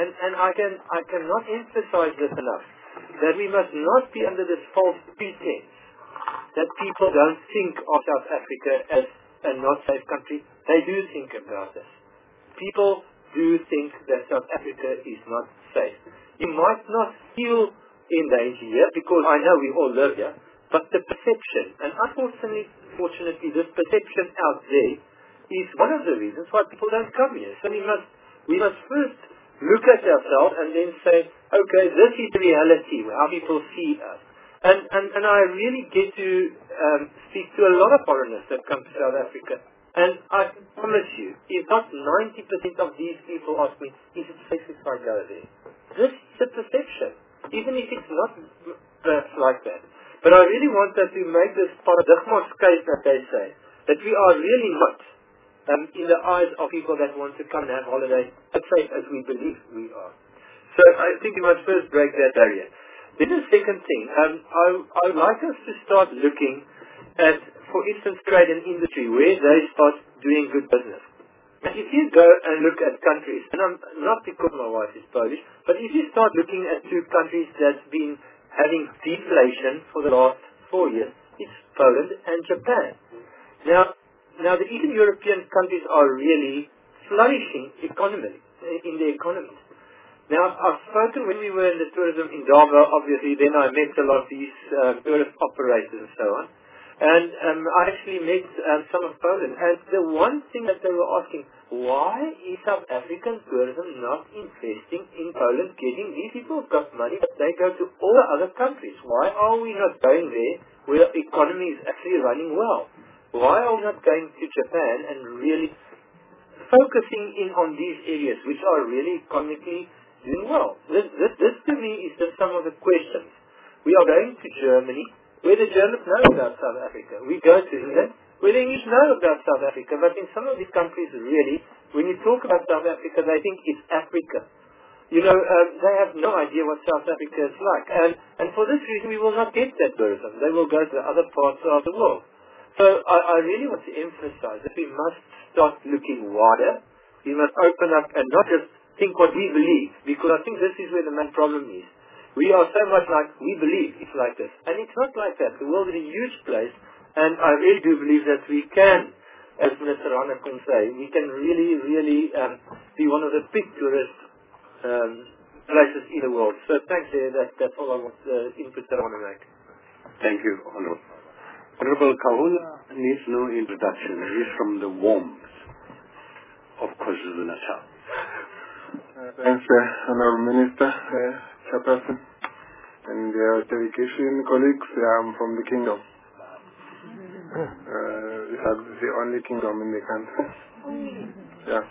cannot emphasize this enough, that we must not be under this false pretense that people don't think of South Africa as a not safe country. They do think about this. People do think that South Africa is not safe. You might not feel in danger here, because I know we all live here, but the perception, and unfortunately this perception out there is one of the reasons why people don't come here. So we must first look at ourselves and then say, okay, this is the reality, how people see us. And I really get to speak to a lot of foreigners that come to South Africa. And I promise you, if not 90% of these people ask me, is it safe if I go there? This is a perception, even if it's not perhaps like that. But I really want us to make this paradigma's case that they say, that we are really not, in the eyes of people that want to come and have holidays, as safe as we believe we are. So I think we must first break that barrier. Then the second thing, I would like us to start looking at, for instance, trade and industry, where they start doing good business. Now, if you go and look at countries, and I'm not because my wife is Polish, but if you start looking at 2 countries that's been having deflation for the last 4 years, it's Poland and Japan. Now the Eastern European countries are really flourishing economically, in their economies. Now, I've spoken when we were in the tourism in Indaba, obviously, then I met a lot of these tourist operators and so on. And I actually met some of Poland. And the one thing that they were asking, why is South African tourism not investing in Poland, getting these people who've got money, but they go to all the other countries? Why are we not going there where the economy is actually running well? Why are we not going to Japan and really focusing in on these areas which are really economically doing well? This to me is just some of the questions. We are going to Germany, where the Germans know about South Africa. We go to England, where the English know about South Africa. But in some of these countries, really, when you talk about South Africa, they think it's Africa. You know, they have no idea what South Africa is like. And for this reason, we will not get that tourism. They will go to the other parts of the world. So I really want to emphasize that we must start looking wider. We must open up and not just think what we believe, because I think this is where the main problem is. We are so much like, we believe it's like this. And it's not like that. The world is a huge place, and I really do believe that we can, as Minister Hanekom say, we can really, really be one of the big tourist places in the world. So thanks, that's all I want, input that I want to make. Thank you, Honorable. Honorable Kahula needs no introduction. He's from the warmth of KwaZulu-Natal. Thanks, Honorable Minister, Chairperson, and delegation colleagues. I'm from the kingdom. This is the only kingdom in the country. Yeah.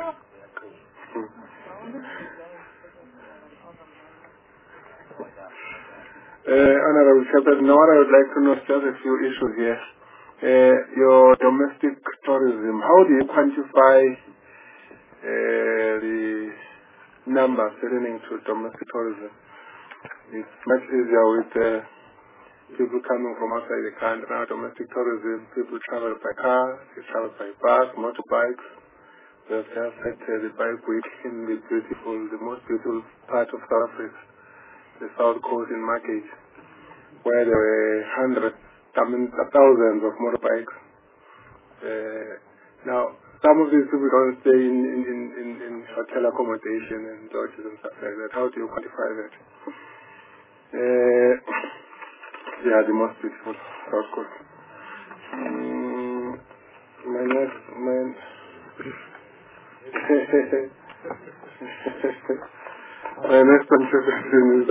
Honorable Chairperson, now what I would like to know is just a few issues here. Your domestic tourism, how do you quantify the numbers pertaining to domestic tourism? It's much easier with people coming from outside the country. Now domestic tourism, people travel by car, they travel by bus, motorbikes. We have just had the bike week in the most beautiful part of South Africa, the South Coast in Market, where there were thousands of motorbikes. Now, some of these people don't stay in hotel accommodation and lodges and stuff like that. How do you quantify that? Yeah, the most beautiful South Coast. My next contribution is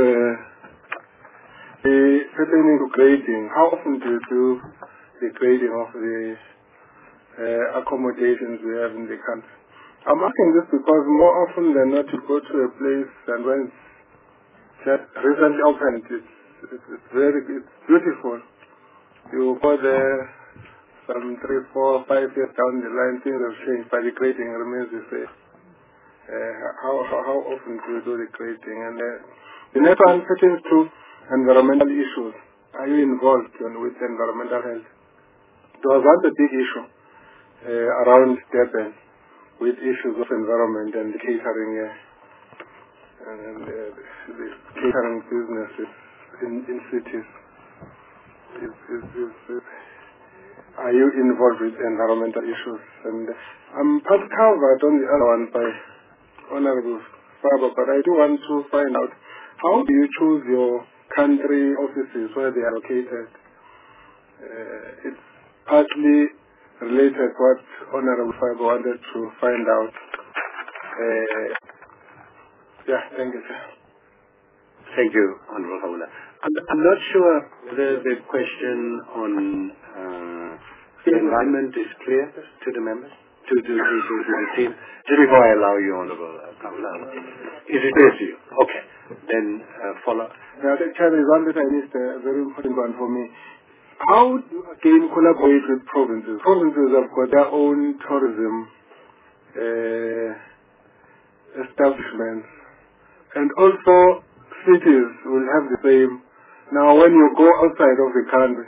pertaining to grading. How often do you do the grading of the accommodations we have in the country? I'm asking this because more often than not you go to a place and when it's just recently opened, it's beautiful. You go there some 3, 4, 5 years down the line, things have changed, but the grading remains the same. How often do you do the grading? And the next one pertains to environmental issues. Are you involved with environmental health? There was once a big issue around Durban with issues of environment and catering and the catering businesses in cities. Are you involved with environmental issues? And I'm part covered on the other one by Honorable Faba, but I do want to find out how do you choose your country offices where they are located? It's partly related to what Honorable Faba wanted to find out. Yeah, thank you, sir. Thank you, Honorable Haula. I'm not sure whether the question on the environment is clear to the members, to the team. Just before I allow you, Honorable Haula. Is it clear to you? Okay. Then follow. Now, the Chair, is one that I missed, a very important one for me. How do you again collaborate with provinces? Provinces have got their own tourism establishments, and also cities will have the same. Now, when you go outside of the country,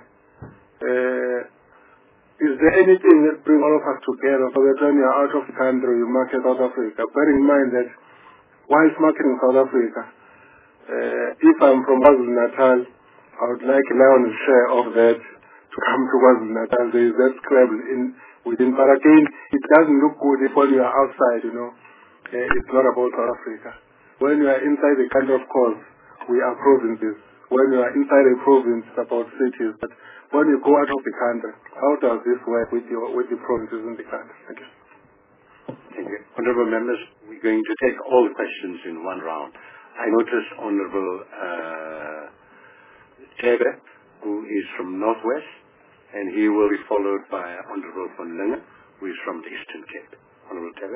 is there anything that brings all of us together so that when you're out of the country, you market South Africa? Bearing in mind that whilst marketing South Africa, if I'm from KwaZulu-Natal, I would like a lion's share of that to come to KwaZulu-Natal. There is that scrabble within. But again, it doesn't look good if when you are outside, it's not about South Africa. When you are inside the country, of course, we are provinces. When you are inside a province, it's about cities. But when you go out of the country, how does this work with the provinces in the country? Thank you. Thank you. Honorable members, we're going to take all the questions in one round. I notice Honorable Tebe, who is from Northwest, and he will be followed by Honorable Van Lingen, who is from the Eastern Cape. Honorable Tebe.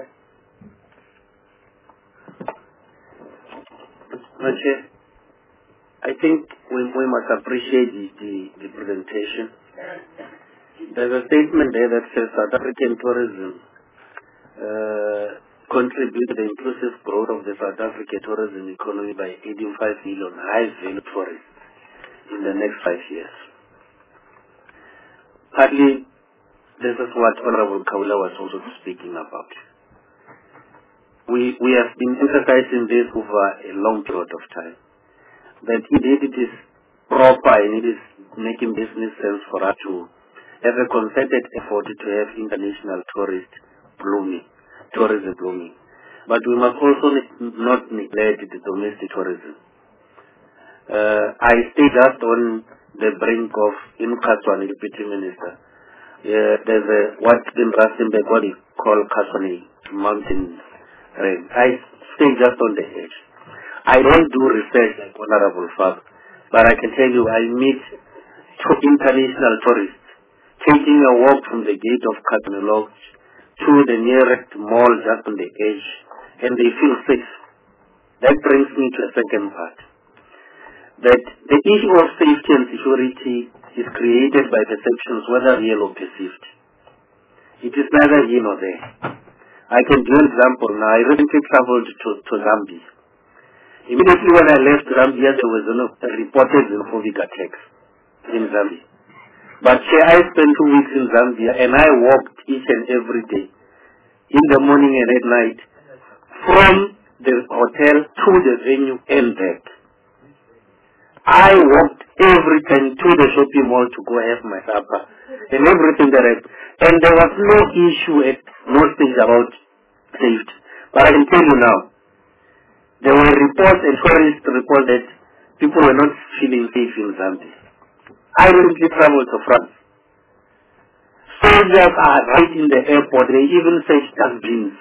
I think we must appreciate the presentation. There's a statement there that says South African tourism contribute to the inclusive growth of the South African tourism economy by aiding 5 million high-value tourists in the next 5 years. Partly, this is what Honorable Kaula was also speaking about. We have been emphasizing this over a long period of time, that indeed it is proper and it is making business sense for us to have a concerted effort to have international tourism blooming. but we must also not neglect the domestic tourism. I stay just on the brink of, in Kaswane, Deputy Minister. There's what in Rustenburg, what you call Kaswane mountain range. I stay just on the edge. I don't do research like Honorable Fab, but I can tell you I meet international tourists taking a walk from the gate of Kaswane Lodge to the nearest mall just on the edge, and they feel safe. That brings me to a second part. That the issue of safety and security is created by perceptions, whether real or perceived. It is neither here nor there. I can give an example now. I recently traveled to Zambia. Immediately when I left Zambia, there was a reported xenophobic attacks in Zambia. But I spent 2 weeks in Zambia, and I walked each and every day, in the morning and at night, from the hotel to the venue and back. I walked every time to the shopping mall to go have my supper and everything that and there was no issue at no stage about safety. But I can tell you now, there were reports and tourist reports that people were not feeling safe in Zambia. I recently traveled to France. Soldiers are right in the airport. They even search dustbins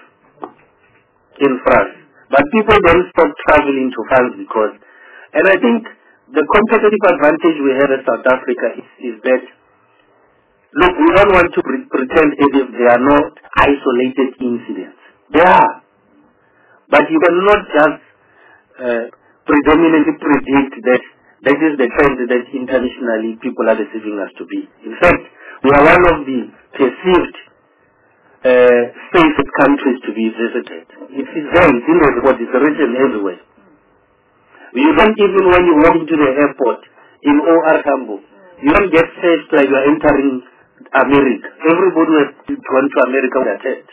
in France. But people don't stop traveling to France because, and I think the competitive advantage we have in South Africa is that, look, we don't want to pretend as if there are not isolated incidents. There are. But you cannot just predominantly predict that that is the trend that internationally people are receiving us to be. In fact, we are one of the perceived safest countries to be visited. It is there, it's in the report, it's written everywhere. You don't even, when you walk into the airport in OR Tambo, you don't get searched like you are entering America. Everybody who has gone to America with a test.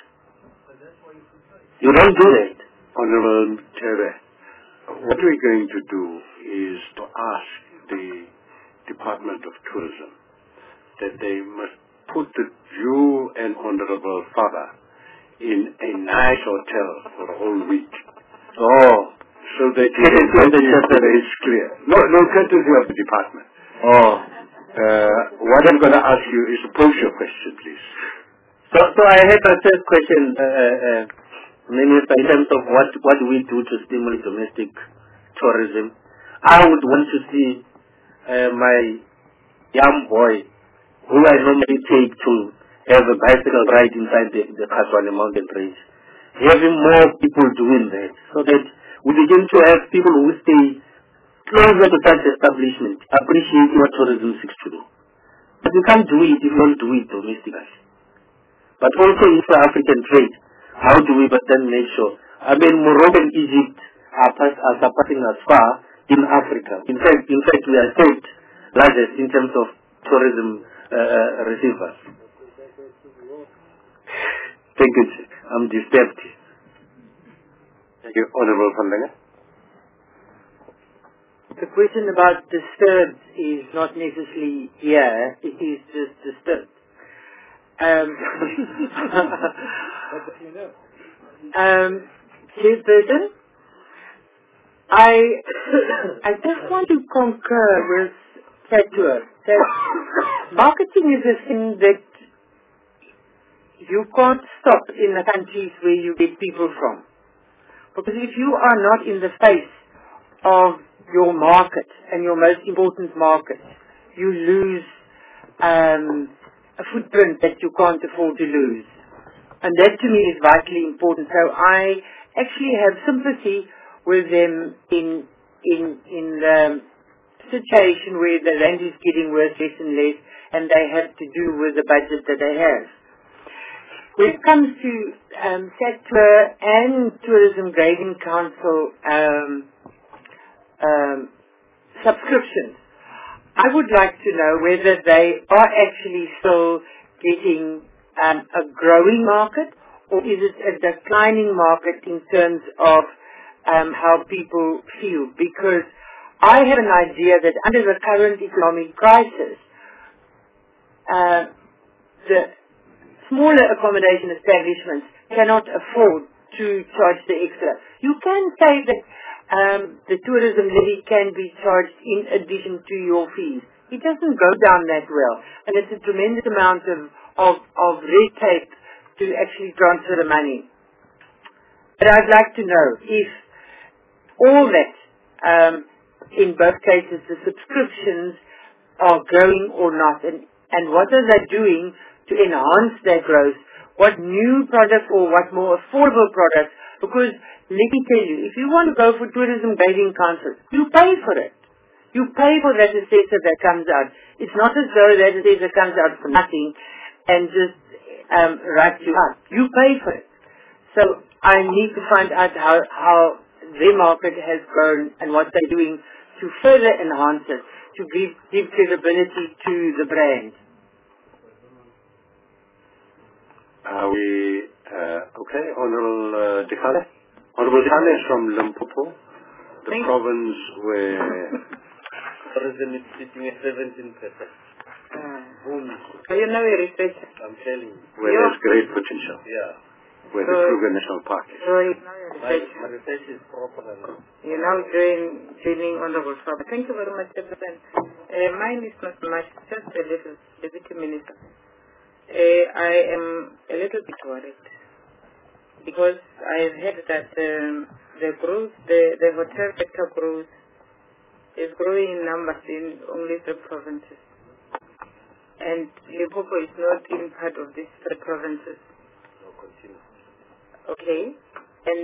You don't do that. Honorable Tere, what we're going to do is to ask the Department of Tourism that they must put you and Honorable Father in a nice hotel for a whole week. Oh. So that it's clear. No courtesy of the department. Oh. What I'm going to ask you is to pose your question, please. So I have a third question, Minister, in terms of what we do to stimulate domestic tourism. I would want to see my young boy, who I normally take to have a bicycle ride inside the Kaswane mountain range, having more people doing that, so that we begin to have people who stay closer to such establishment, appreciate what tourism seeks to do. But you can't do it if you don't do it domestically. But also if for African trade, how do we but then make sure? I mean, Morocco and Egypt are surpassing us far in Africa. In fact, we are third largest in terms of tourism receivers. Thank you. I'm disturbed. Thank you. Honorable Van Lange. The question about disturbed is not necessarily here, it is just disturbed. Chairperson, I just want to concur with Ketua that marketing is a thing that you can't stop in the countries where you get people from. Because if you are not in the face of your market and your most important market, you lose a footprint that you can't afford to lose. And that to me is vitally important. So I actually have sympathy with them in the situation where the rand is getting worse, less and less, and they have to do with the budget that they have. When it comes to sector and Tourism Grading Council subscriptions, I would like to know whether they are actually still getting a growing market, or is it a declining market in terms of how people feel? Because I have an idea that under the current economic crisis, the smaller accommodation establishments cannot afford to charge the extra. You can say that the tourism levy can be charged in addition to your fees. It doesn't go down that well, and it's a tremendous amount of red tape to actually transfer the money. But I'd like to know if all that, in both cases, the subscriptions are growing or not, and what are they doing to enhance their growth? What new products or what more affordable products? Because let me tell you, if you want to go for tourism guiding council, you pay for it. You pay for that assessor that comes out. It's not as though that assessor comes out for nothing and just writes you up. You pay for it. So I need to find out how their market has grown and what they're doing to further enhance it, to give credibility to the brand. Are we okay? Honorable Dikale? Honorable Dikale is from Limpopo, the province where President is sitting at 17%. So you know your research. I'm telling you. where there's great potential. Yeah. Where the Kruger National Park is. So you know your research. My research is proper. You now joining Honorable Faba. Thank you very much, President. Mine is not much, just a little, Deputy Minister. I am a little bit worried because I've heard that the growth, the hotel sector growth is growing in numbers in only 3 provinces. And Limpopo is not in part of these 3 provinces. No, continue. Okay. And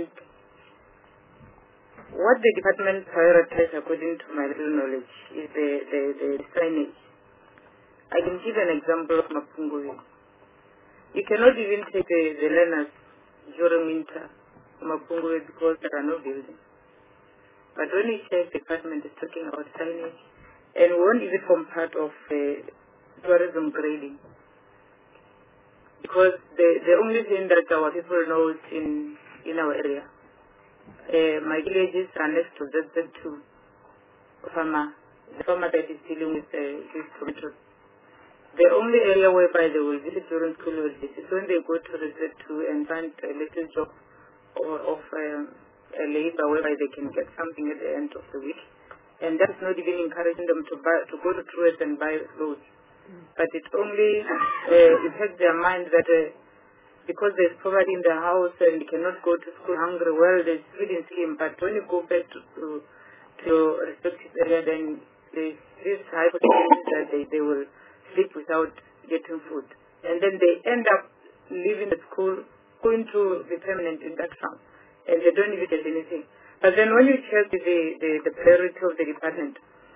what the department prioritizes, according to my little knowledge, is the signage. I can give an example of Mapungwe. You cannot even take the learners during winter to Mapungwe because there are no buildings. But when you check, the department is talking about signage, and we won't even form part of tourism grading. Because the only thing that our people know is in our area. My villages are next to ZZ2 farmer, the farmer that is dealing with this tomatoes. The only area whereby they will visit during school holidays is when they go to the Z2 and find a little job or of a labor whereby they can get something at the end of the week. And that's not even encouraging them to go to Truett and buy clothes. But it only affects their mind that because there's poverty in the house and you cannot go to school hungry, well, there's feeding scheme. But when you go back to your respective area, then there's this high potential that they will sleep without getting food. And then they end up leaving the school, going to be permanent in that farm. And they don't even get anything. But then when you check the priority of the department,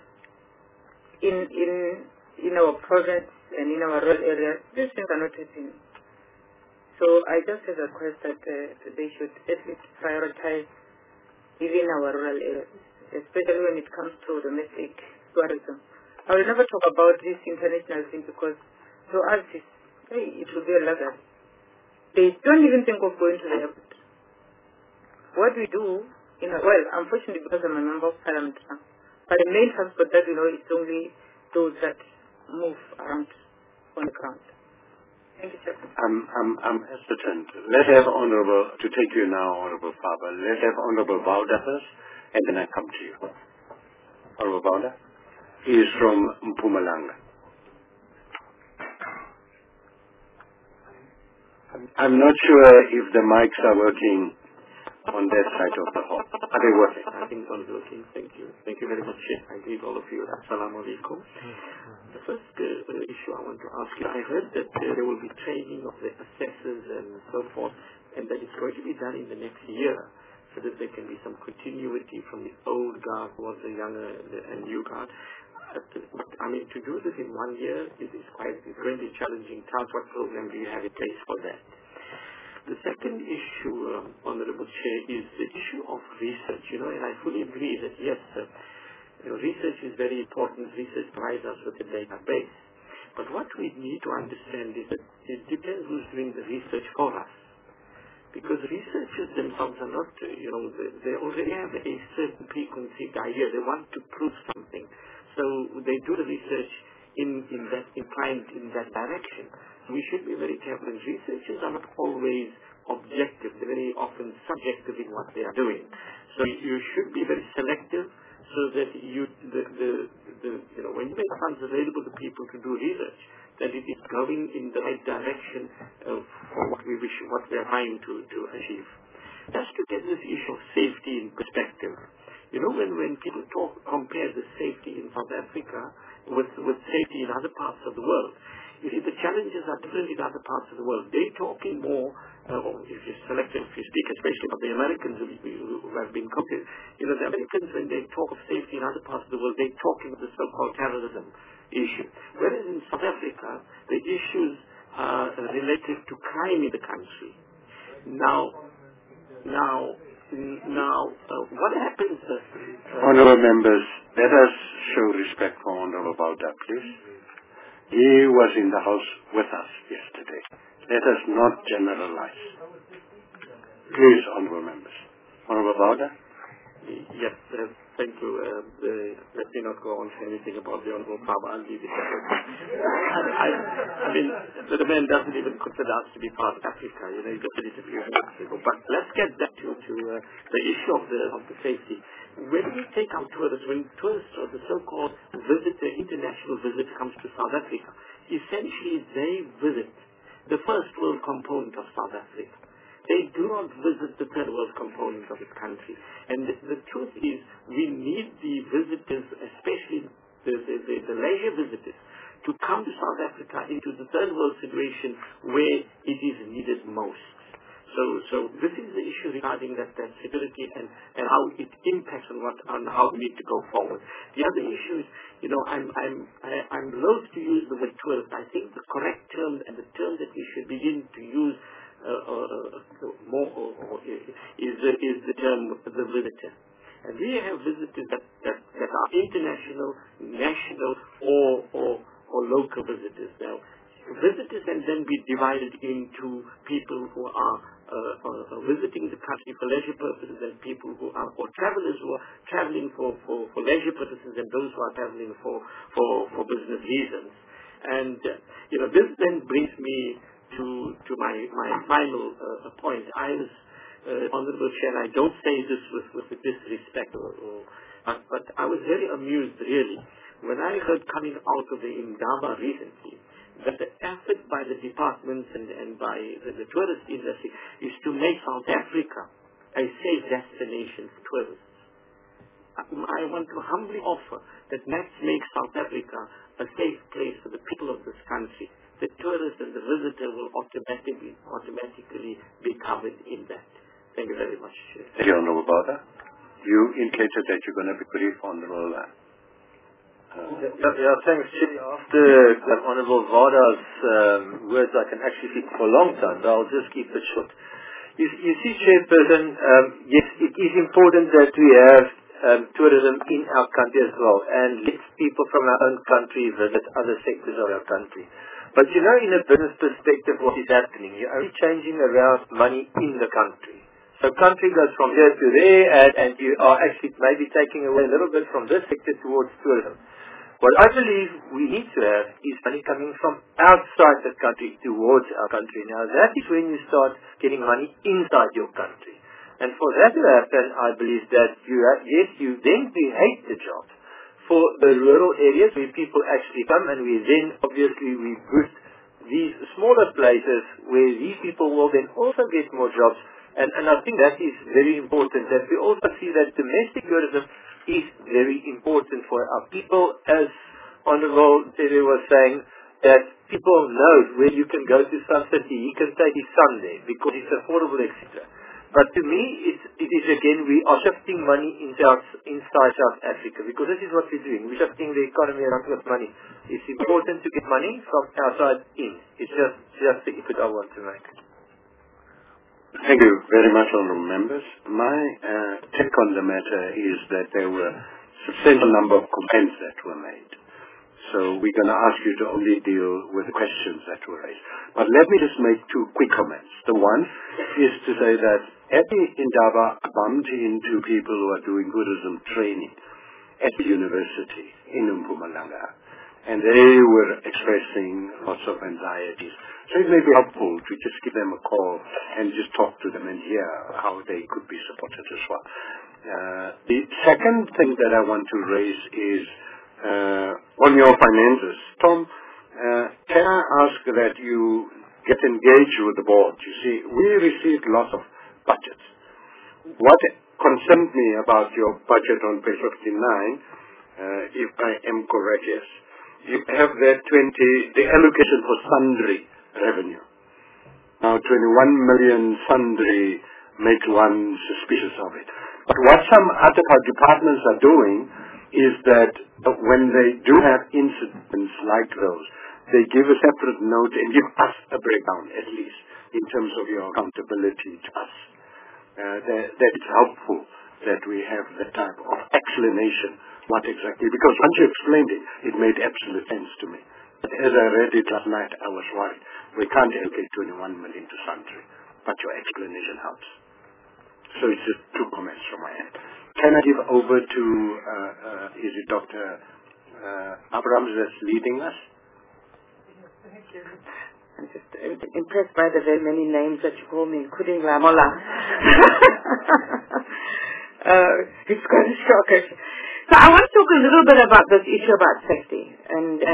in our province and in our rural areas, these things are not happening. So I just have a request that they should at least prioritize even our rural areas, especially when it comes to domestic tourism. I will never talk about this international thing because to us it will be a luxury. They don't even think of going to the airport. What we do, well, unfortunately because I'm a member of parliament now, but the main transport that we know is only those that move around on the ground. Thank you, sir. I'm hesitant. Let's have Honorable, to take you now, Honorable Faba, let's have Honorable Bauda first, and then I come to you. Honorable Bauda? He is from Mpumalanga. I'm not sure if the mics are working on that side of the hall. Are they working? I think it's all working. Thank you. Thank you very much. I greet all of you. Assalamu alaikum. The first issue I want to ask you, I heard that there will be training of the assessors and so forth, and that it's going to be done in the next year, so that there can be some continuity from the old guard towards the younger and new guard. I mean, to do this in 1 year is going to be challenging task. What program do you have in place for that? The second issue, Honorable Chair, is the issue of research. And I fully agree that yes, research is very important. Research provides us with a database. But what we need to understand is that it depends who's doing the research for us. Because researchers themselves are not, they already have a certain preconceived idea. They want to prove something. So they do the research inclined in that direction. We should be very careful. And researchers are not always objective. They're very often subjective in what they are doing. So you should be very selective so that when you make funds available to people to do research, that it is going in the right direction for what we are trying to achieve. Just to get this issue of safety in perspective, when people compare the safety in South Africa with safety in other parts of the world, you see the challenges are different in other parts of the world. They're talking more, if you speak especially about the Americans who have been compared, the Americans, when they talk of safety in other parts of the world, they're talking of the so-called terrorism issue. Whereas in South Africa, the issues are related to crime in the country. Now, what happens? Honourable members, let us show respect for Honourable Bauta, please. He was in the House with us yesterday. Let us not generalize. Please, Honourable members. Honourable Bauta? Yes, thank you. Let me not go on to anything about the Honourable Farmer. I'll leave it there. The man doesn't even consider us to be part of Africa. He just said it a few minutes ago. But let's get back to the issue of the safety. When we take our tourists, when tourists or the so-called international visitor comes to South Africa, essentially they visit the first world component of South Africa. They do not visit the third world component of its country. And the truth is, we need the visitors, especially the leisure visitors, to come to South Africa into the third world situation where it is needed most. So this is the issue regarding that security and how it impacts on how we need to go forward. The other issue is, I'm loath to use the word tourist. I think the correct term and the term that we should begin to use is the term the visitor. And we have visitors that are international, national, or local visitors. Now, visitors can then be divided into people who are visiting the country for leisure purposes and people who are, or travelers who are traveling for leisure purposes and those who are traveling for business reasons. And, this then brings me to my final point. I was, Honorable Chair, I don't say this with disrespect, but I was very amused, really, when I heard coming out of the Indaba recently, that the effort by the departments and by the tourist industry is to make South Africa a safe destination for tourists. I want to humbly offer that let's make South Africa a safe place for the people of this country. The tourist and the visitor will automatically be covered in that. Thank you very much, Chair. Thank you, Honourable Bauta. You indicated that you're going to be brief, Honourable. Thanks, Chair. After Honourable Vada's words, I can actually speak for a long time, but I'll just keep it short. You see, Chairperson, yes, it is important that we have tourism in our country as well, and let people from our own country visit other sectors of our country. But in a business perspective, what is happening? You're only changing around money in the country. So country goes from here to there, and you are actually maybe taking away a little bit from this sector towards tourism. What I believe we need to have is money coming from outside the country towards our country. Now that is when you start getting money inside your country. And for that to happen, I believe that you then create the jobs for the rural areas where people actually come, and we boost these smaller places where these people will then also get more jobs. And I think that is very important, that we also see that domestic tourism is very important for our people. As Honourable Terry was saying, that people know where you can go to Sun City, he can take his son there because it's affordable, etc. But to me, it is again, we are shifting money inside South Africa, because this is what we're doing. We're shifting the economy around with money. It's important to get money from outside in. It's just the effort I want to make. Thank you very much, honourable members. My take on the matter is that there were a substantial number of comments that were made. So we're going to ask you to only deal with the questions that were raised. But let me just make two quick comments. The one is to say that at the Indaba, I bumped into people who are doing Buddhism training at the university in Mpumalanga. and they were expressing lots of anxieties. So it may be helpful to just give them a call and just talk to them and hear how they could be supported as well. The second thing that I want to raise is on your finances. Tom, can I ask that you get engaged with the board? You see, we received lots of budgets. What concerned me about your budget on page 59, if I am correct, yes, you have there the allocation for sundry revenue. Now 21 million sundry makes one suspicious of it. But what some other departments are doing is that when they do have incidents like those, they give a separate note and give us a breakdown at least in terms of your accountability to us. That it's helpful that we have that type of explanation, what exactly, because once you explained it, it made absolute sense to me. But as I read it last night, I was worried. We can't allocate 21 million to sundry, but your explanation helps. So it's just two comments from my end. Can I give over to, is it Dr. Abrams that's leading us? Thank you. I'm just impressed by the very many names that you call me, including Lamola. It's quite a shock. So I want to talk a little bit about this issue about safety, and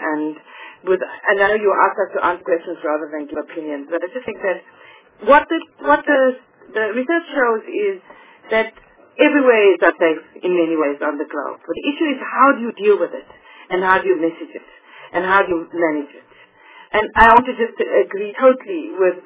I know you asked us to answer questions rather than give opinions, but I just think that what the research shows is that everywhere is unsafe in many ways on the globe. But the issue is how do you deal with it, and how do you message it, and how do you manage it. And I want to just agree totally with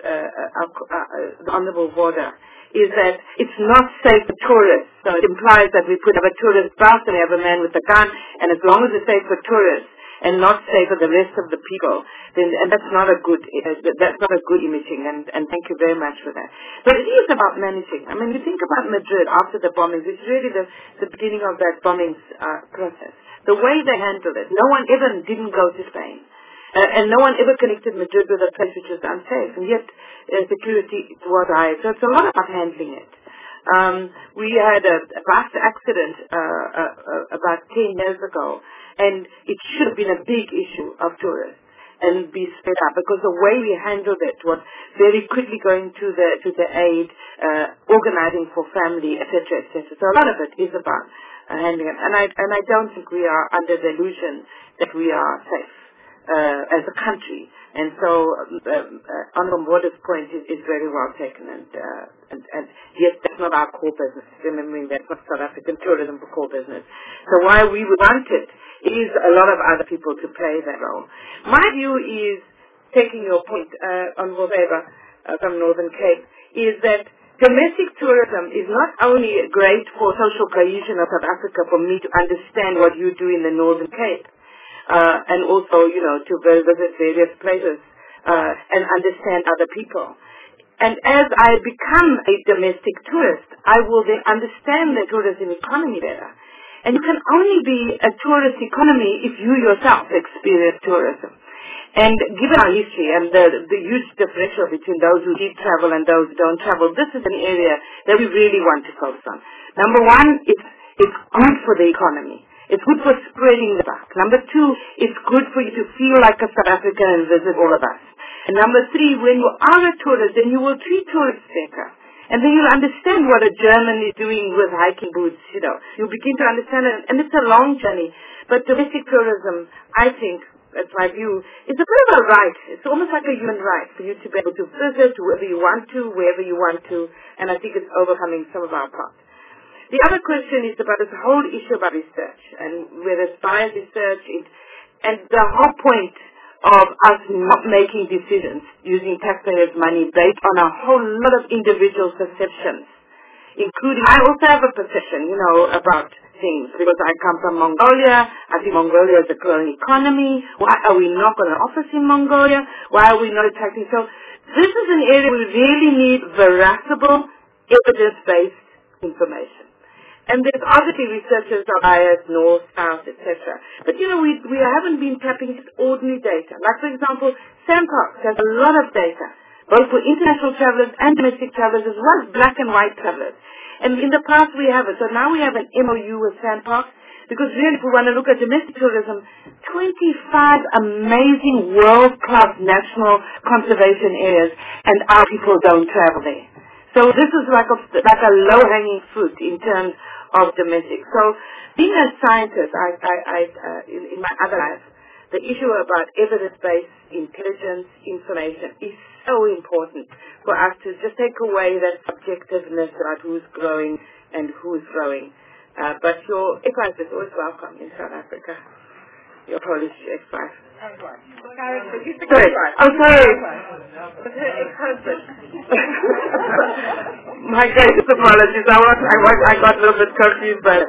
the Honourable Warder, is that it's not safe for tourists. So it implies that we put up a tourist bus and we have a man with a gun, and as long as it's safe for tourists and not safe for the rest of the people, then and that's not a good imaging. And thank you very much for that. But it is about managing. I mean, you think about Madrid after the bombings, which is really the beginning of that bombing process. The way they handled it, no one ever didn't go to Spain. And no one ever connected Madrid with a place which was unsafe, and yet security was high. So it's a lot about handling it. We had a bus accident about 10 years ago, and it should have been a big issue of tourists and be sped up, because the way we handled it was very quickly going to the aid, organizing for family, etc., etc. So a lot of it is about handling it, and I don't think we are under the illusion that we are safe as a country. And so Honourable Warder's point is very well taken, and yes, that's not our core business, remembering that's not South African tourism for core business. So why we want it is a lot of other people to play that role. My view is, taking your point, Honourable Weber from Northern Cape, is that domestic tourism is not only great for social cohesion of South Africa, for me to understand what you do in the Northern Cape, and also, to visit various places and understand other people. And as I become a domestic tourist, I will then understand the tourism economy better. And you can only be a tourist economy if you yourself experience tourism. And given our history and the huge differential between those who did travel and those who don't travel, this is an area that we really want to focus on. Number one, it's good for the economy. It's good for spreading the buck. Number two, it's good for you to feel like a South African and visit all of us. And number three, when you are a tourist, then you will treat tourists better. And then you'll understand what a German is doing with hiking boots, You'll begin to understand it. And it's a long journey. But domestic tourism, I think, that's my view, is a bit of a right. It's almost like a human right for you to be able to visit whoever you want to, wherever you want to. And I think it's overcoming some of our parts. The other question is about this whole issue about research, and whether it's biased research, and the whole point of us not making decisions using taxpayers' money based on a whole lot of individual perceptions, including, I also have a perception, about things, because I come from Mongolia. I think Mongolia is a growing economy. Why are we not going to office in Mongolia? Why are we not attacking? So this is an area we really need verifiable, evidence-based information. And there's obviously researchers are biased, north, south, etc. But we haven't been tapping just ordinary data. Like, for example, Sandparks has a lot of data, both for international travelers and domestic travelers, as well as black and white travelers. And in the past we have it. So now we have an MOU with Sandparks, because really if we want to look at domestic tourism, 25 amazing world-class national conservation areas, and our people don't travel there. So this is like a low-hanging fruit in terms of domestic. So being a scientist, in my other life, the issue about evidence-based intelligence, information is so important for us to just take away that subjectiveness about who's growing and who's growing. But your ex-wife is always welcome in South Africa. Your Polish ex-wife. Sorry. Oh, sorry. With her ex-husband. My greatest apologies. I got a little bit confused by it.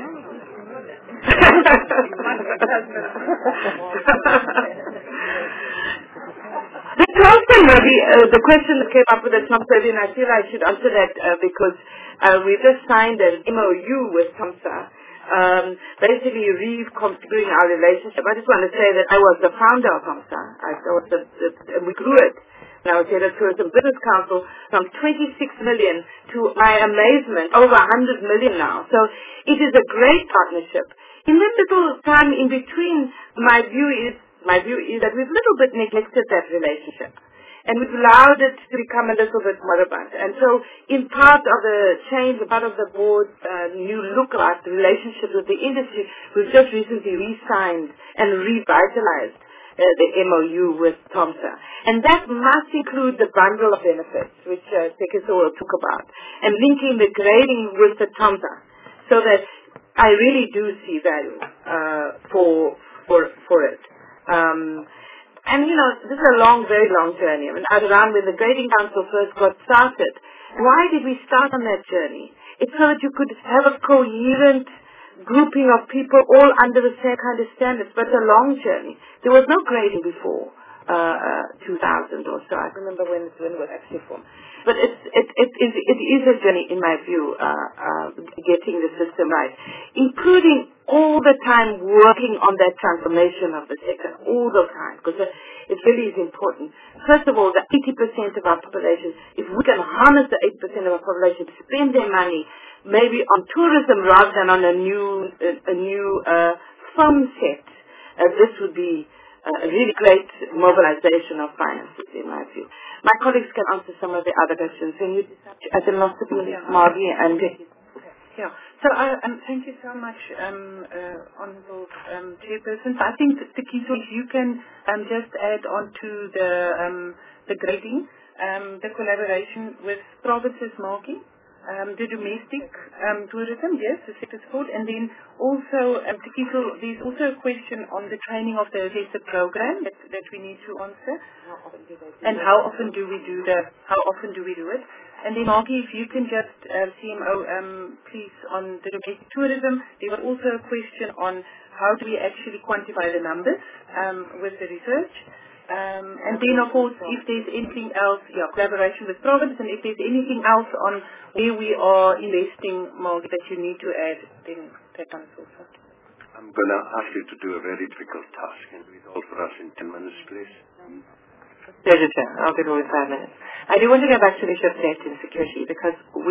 The Thompson maybe, the question that came up with the Thompson, and I feel I should answer that because we just signed an MOU with Thompson, basically reconfiguring our relationship. I just want to say that I was the founder of Thompson. And we grew it. And I was head of Tourism Business Council from 26 million to my amazement, over 100 million now. So it is a great partnership. In the little time in between, my view is that we've a little bit neglected that relationship. And we've allowed it to become a little bit moribund. And so in part of the change, part of the board's new look at the relationship with the industry, we've just recently re-signed and revitalized the MOU with Thompson. And that must include the bundle of benefits, which Tekiso will talk about, and linking the grading with the Thompson, so that I really do see value for it. And, this is a very long journey. I mean, around when the Grading Council first got started, why did we start on that journey? It's so that you could have a coherent grouping of people all under the same kind of standards, but a long journey. There was no grading before 2000 or so. I remember when it was actually formed. But it is a journey, in my view, getting the system right, including all the time working on that transformation of the sector, all the time, because it really is important. First of all, the 80% of our population, if we can harness the 8% of our population to spend their money maybe on tourism rather than on a new film set, this would be a really great mobilization of finances, in my view. My colleagues can answer some of the other questions. Can you at the last Margie and yeah. So thank you so much, Honourable Chairperson. I think, Tekiso, if you can just add on to the grading, the collaboration with provinces, Margie, the domestic tourism, yes, the sector support, and then also, Tekiso, there's also a question on the training of the assessor program that we need to answer. And how often do we do it? And then, Margie, if you can just, CMO, please, on the domestic tourism, there was also a question on how do we actually quantify the numbers with the research. And then, of course, if there's anything else, collaboration with province, and if there's anything else on where we are investing, Margie, that you need to add, then that comes also. I'm going to ask you to do a very difficult task and do it all for us in 10 minutes, please. Pleasure, Chair. I'll do it all in 5 minutes. I do want to go back to the issue of safety and security because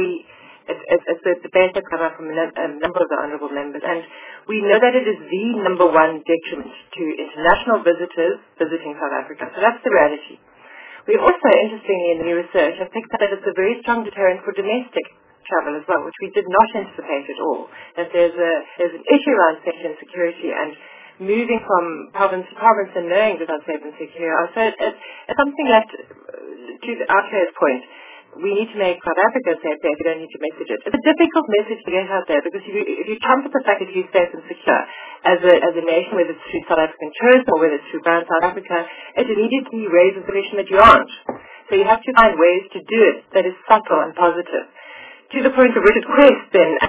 it's a debate that comes up from a number of the honourable members, and we know that it is the number one detriment to international visitors visiting South Africa. So that's the reality. We also, interestingly, in the new research, have picked up that it's a very strong deterrent for domestic travel as well, which we did not anticipate at all. That there's an issue around safety and security, and moving from province to province and knowing that it's safe and secure. So it's something that, to our chair's point, we need to make South Africa safe there. We don't need to message it. It's a difficult message to get out there because if you trumpet the fact that you're safe and secure as a nation, whether it's through South African tourism or whether it's through Brand South Africa, it immediately raises the question that you aren't. So you have to find ways to do it that is subtle and positive. To the point of Richard Quest, then, at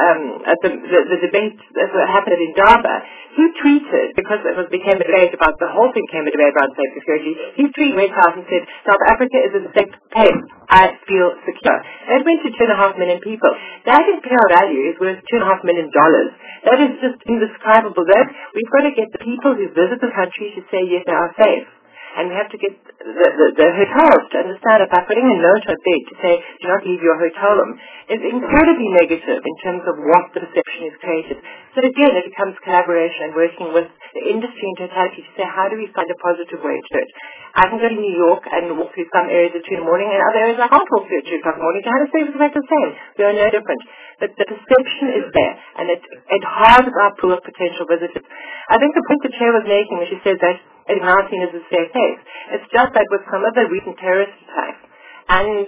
the debate that happened in Indaba, he tweeted, because it became a debate about the whole thing became a debate about safe security, he went out and said, South Africa is a safe place. I feel secure. That went to 2.5 million people. That in PR value is worth $2.5 million. That is just indescribable. We've got to get the people who visit the country to say, yes, they are safe. And we have to get the hotels to understand that by putting a note on bed to say, do not leave your hotel room, is incredibly negative in terms of what the perception is created. So again, it becomes collaboration and working with the industry in totality to say, how do we find a positive way to it? I can go to New York and walk through some areas at 2 in the morning, and other areas I can't walk through at 2 o'clock in the morning. Johannesburg is exactly the same. We are no different. But the perception is there, and it harbors our pool of potential visitors. I think the point the chair was making when she said that it is now seen as a safe place, it's just that with some of the recent terrorist attacks and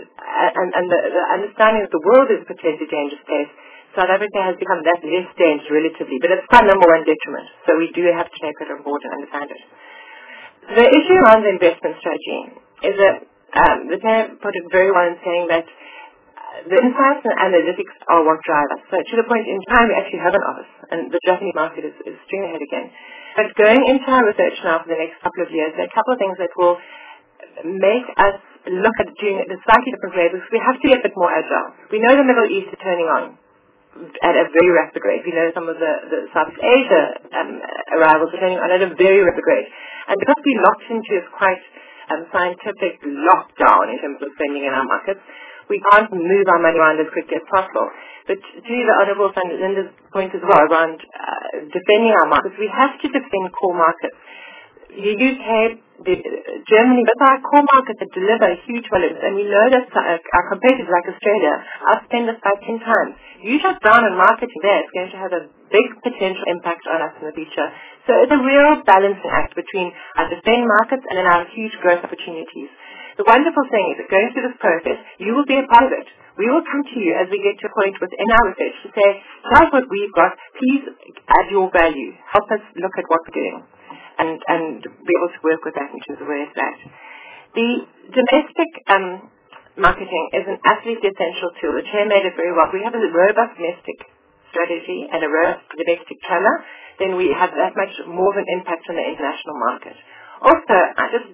the understanding that the world is a potentially dangerous place, South Africa has become that less dangerous relatively, but it's our number one detriment. So we do have to take it on board and understand it. The issue around the investment strategy is that the chair put it very well in saying that the insights and analytics are what drive us. So to the point in time, we actually have an office, and the Japanese market is streaming ahead again. But going into our research now for the next couple of years, there are a couple of things that will make us look at doing it in a slightly different way, because we have to get a bit more agile. We know the Middle East is turning on at a very rapid rate. We know some of the Southeast Asia arrivals are turning on at a very rapid rate. And because we locked into this quite scientific lockdown in terms of spending in our markets, we can't move our money around as quickly as possible. But to the Honourable Senator Linda's point as well around defending our markets, we have to defend core markets. The UK, Germany, those are our core markets that deliver huge volumes, and we know that our competitors like Australia outspend us by 10 times. You shut down on marketing there, it's going to have a big potential impact on us in the future. So it's a real balancing act between our defend markets and then our huge growth opportunities. The wonderful thing is that going through this process, you will be a part of it. We will come to you as we get to a point within our research to say, tell us what we've got, please add your value, help us look at what we're doing, and be able to work with that in terms of where it's at. The domestic marketing is an absolutely essential tool. The chair made it very well. We have a robust domestic strategy and a robust domestic channel, then we have that much more of an impact on the international market. Also, I have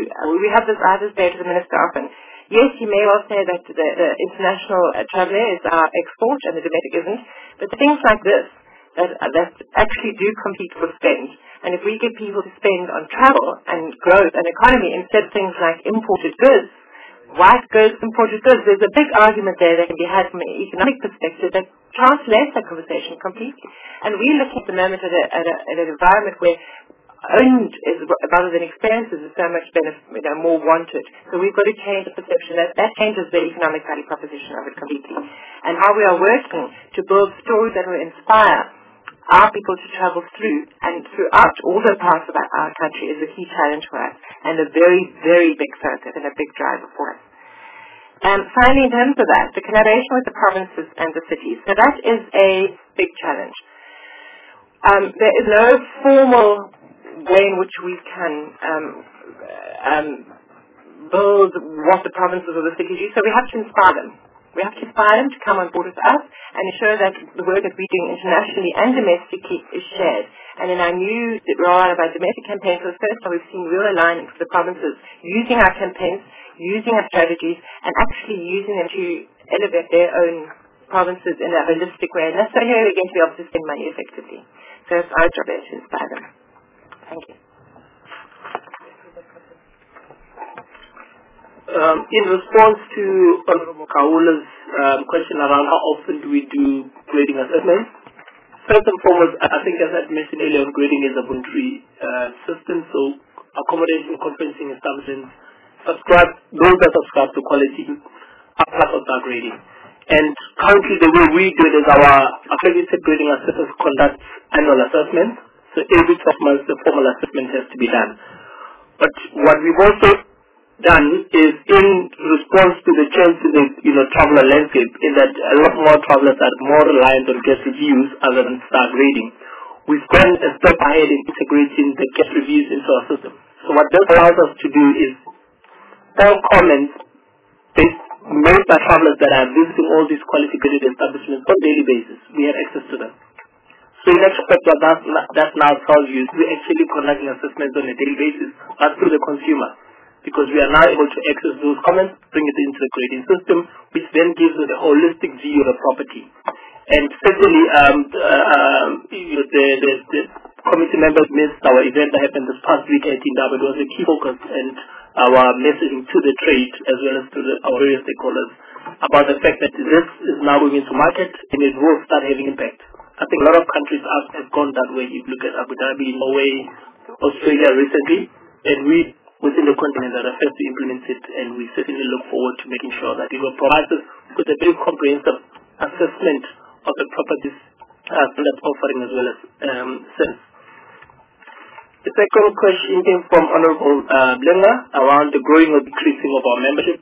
this debate with the Minister often. Yes, you may well say that the international traveller is our export and the domestic isn't, but things like this that actually do compete for spend. And if we get people to spend on travel and growth and economy instead of things like imported goods, white goods, imported goods, there's a big argument there that can be had from an economic perspective that translates that conversation completely. And we're looking at the moment at an environment where owned is rather than experiences is so much more wanted. So we've got to change the perception. That changes the economic value proposition of it completely. And how we are working to build stories that will inspire our people to travel through and throughout all the parts of our country is a key challenge for us and a very, very big focus and a big driver for us. Finally, in terms of that, the collaboration with the provinces and the cities. So that is a big challenge. There is no formal way in which we can build what the provinces or the cities do, so we have to inspire them. We have to inspire them to come on board with us and ensure that the work that we're doing internationally and domestically is shared. And in our new rollout of our domestic campaign, for the first time we've seen real alignment with the provinces using our campaigns, using our strategies, and actually using them to elevate their own provinces in a holistic way. And that's the only way we're going to be able to spend money effectively. So it's our job to inspire them. Thank you. In response to Honorable Kaula's question around how often do we do grading assessments, first and foremost, I think as I mentioned earlier, grading is a voluntary system, so accommodation, conferencing establishments, those that subscribe to quality are part of that grading. And currently the way we do it is our accredited grading assessors conduct annual assessments, so every 12 months the formal assessment has to be done. But what we've also done is in response to the change in the traveler landscape, is that a lot more travelers are more reliant on guest reviews other than star grading. We've gone a step ahead in integrating the guest reviews into our system. So what this allows us to do is all comments made by travelers that are visiting all these quality graded establishments on a daily basis, we have access to them. So in expect what that now tells you is we're actually conducting assessments on a daily basis, not through the consumer, because we are now able to access those comments, bring it into the grading system, which then gives us a holistic view of the property. And certainly, the committee members missed our event that happened this past week at Indaba. It was a key focus and our messaging to the trade as well as to our various stakeholders about the fact that this is now going into market and it will start having impact. I think a lot of countries have gone that way. You look at Abu Dhabi, Norway, Australia recently, and we within the continent are the first to implement it, and we certainly look forward to making sure that it will provide us with a very comprehensive assessment of the properties standard offering as well as service. The second question came from Honorable Blenga around the growing or decreasing of our membership.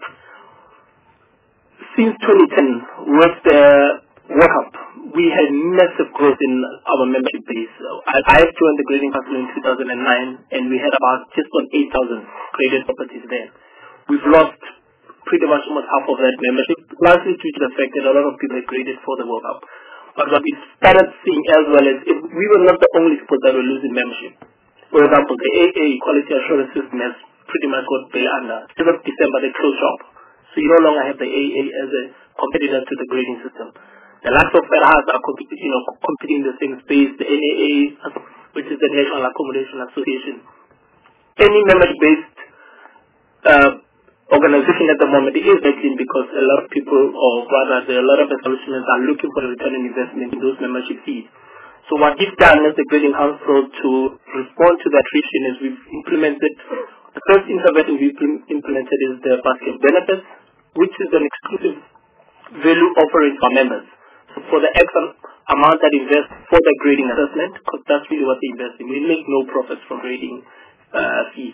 Since 2010, with the World Cup, we had massive growth in our membership base. I joined the grading council in 2009, and we had about just on 8,000 graded properties there. We've lost pretty much almost half of that membership, largely due to the fact that a lot of people had graded for the World Cup. But what we started seeing as well is we were not the only people that were losing membership. For example, the AA Quality Assurance System has pretty much got bail under. As of December, they closed shop. So you no longer have the AA as a competitor to the grading system. The likes of FEDHAs are competing in the same space, the NAA, which is the National Accommodation Association. Any membership-based organization at the moment is vaccine because a lot of people, or rather a lot of establishments are looking for a return on investment in those membership fees. So what we've done as the grading council to respond to that reason is we've implemented, the first intervention we've implemented is the basket benefits, which is an exclusive value offering for members. So for the X amount that invest for the grading assessment, because that's really what they invest in. We make no profits from grading fees.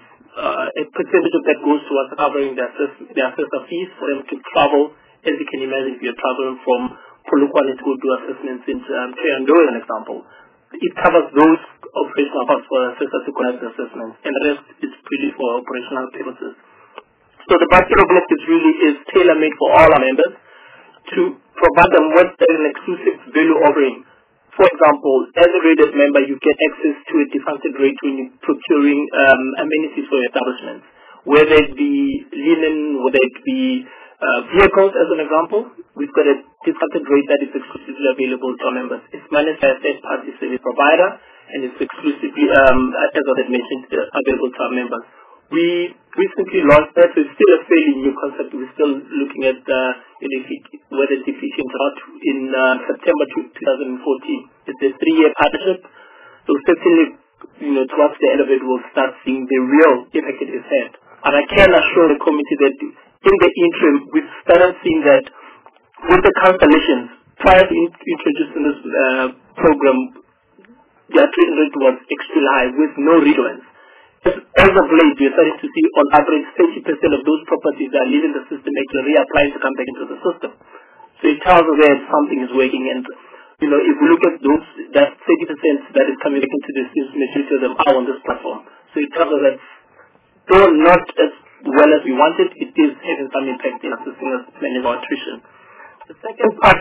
A percentage of that goes towards covering the assessor fees for them to travel. As you can imagine, if you're traveling from Polokwane to go do assessments in Triando, as an example, it covers those operational costs for the assessor to conduct the assessments, and the rest is pretty for operational purposes. So the basket of benefits really is tailor-made for all our members to provide them with an exclusive value offering. For example, as a graded member, you get access to a discounted rate when you're procuring amenities for your establishments, whether it be linen, whether it be vehicles, as an example. We've got a discounted rate that is exclusively available to our members. It's managed by a third-party service provider, and it's exclusively, as I had mentioned, available to our members. We recently launched that, so it's still a fairly new concept. We're still looking at whether it's efficient or not. In September 2014, it's a 3-year partnership. So certainly, towards the end of it, we'll start seeing the real effect it has had. And I can assure the committee that in the interim, we've started seeing that with the cancellations, prior to introducing this program, the attrition rate was extremely high with no rejoins. As of late, we are starting to see on average 30% of those properties that are leaving the system actually reapplying to come back into the system. So it tells us that something is working, and if we look at those, that 30% that is coming back into the system, majority of them are on this platform. So it tells us that though not as well as we wanted, it is having some impact in assisting us manage our attrition. The second part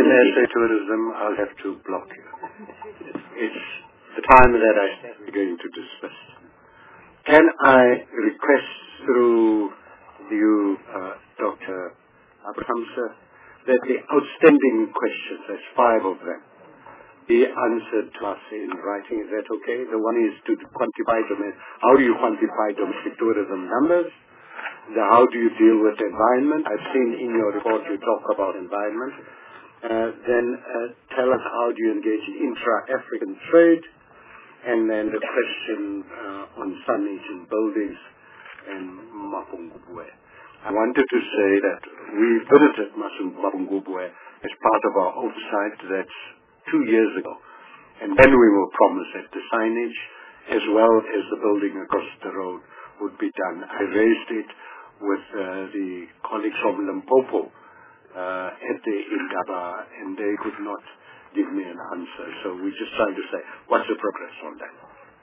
tourism, I'll have to block you. It's the time that I'm going to discuss. Can I request through you, Dr. Abrahamsa, that the outstanding questions, there's 5 of them, be answered to us in writing? Is that okay? The one is to quantify how do you quantify domestic tourism numbers? How do you deal with environment? I've seen in your report you talk about environment. Then tell us how do you engage in intra-African trade? And then the question on signage and buildings in Mapungubwe. I wanted to say that we visited Mapungubwe as part of our oversight. That's 2 years ago. And then we were promised that the signage as well as the building across the road would be done. I raised it with the colleagues from Limpopo at the Indaba, and they could not give me an answer. So we're just trying to say, what's the progress on that?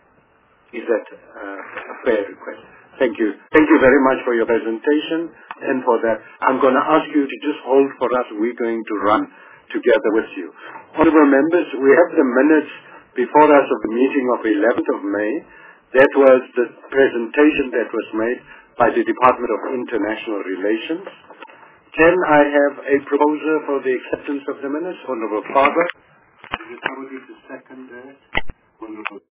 Is that a fair request? Thank you. Thank you very much for your presentation and for that. I'm going to ask you to just hold for us. We're going to run together with you. Honorable members, we have the minutes before us of the meeting of 11th of May. That was the presentation that was made by the Department of International Relations. Can I have a proposer for the acceptance of the minutes? Honorable Father. Is it somebody to second that? Honorable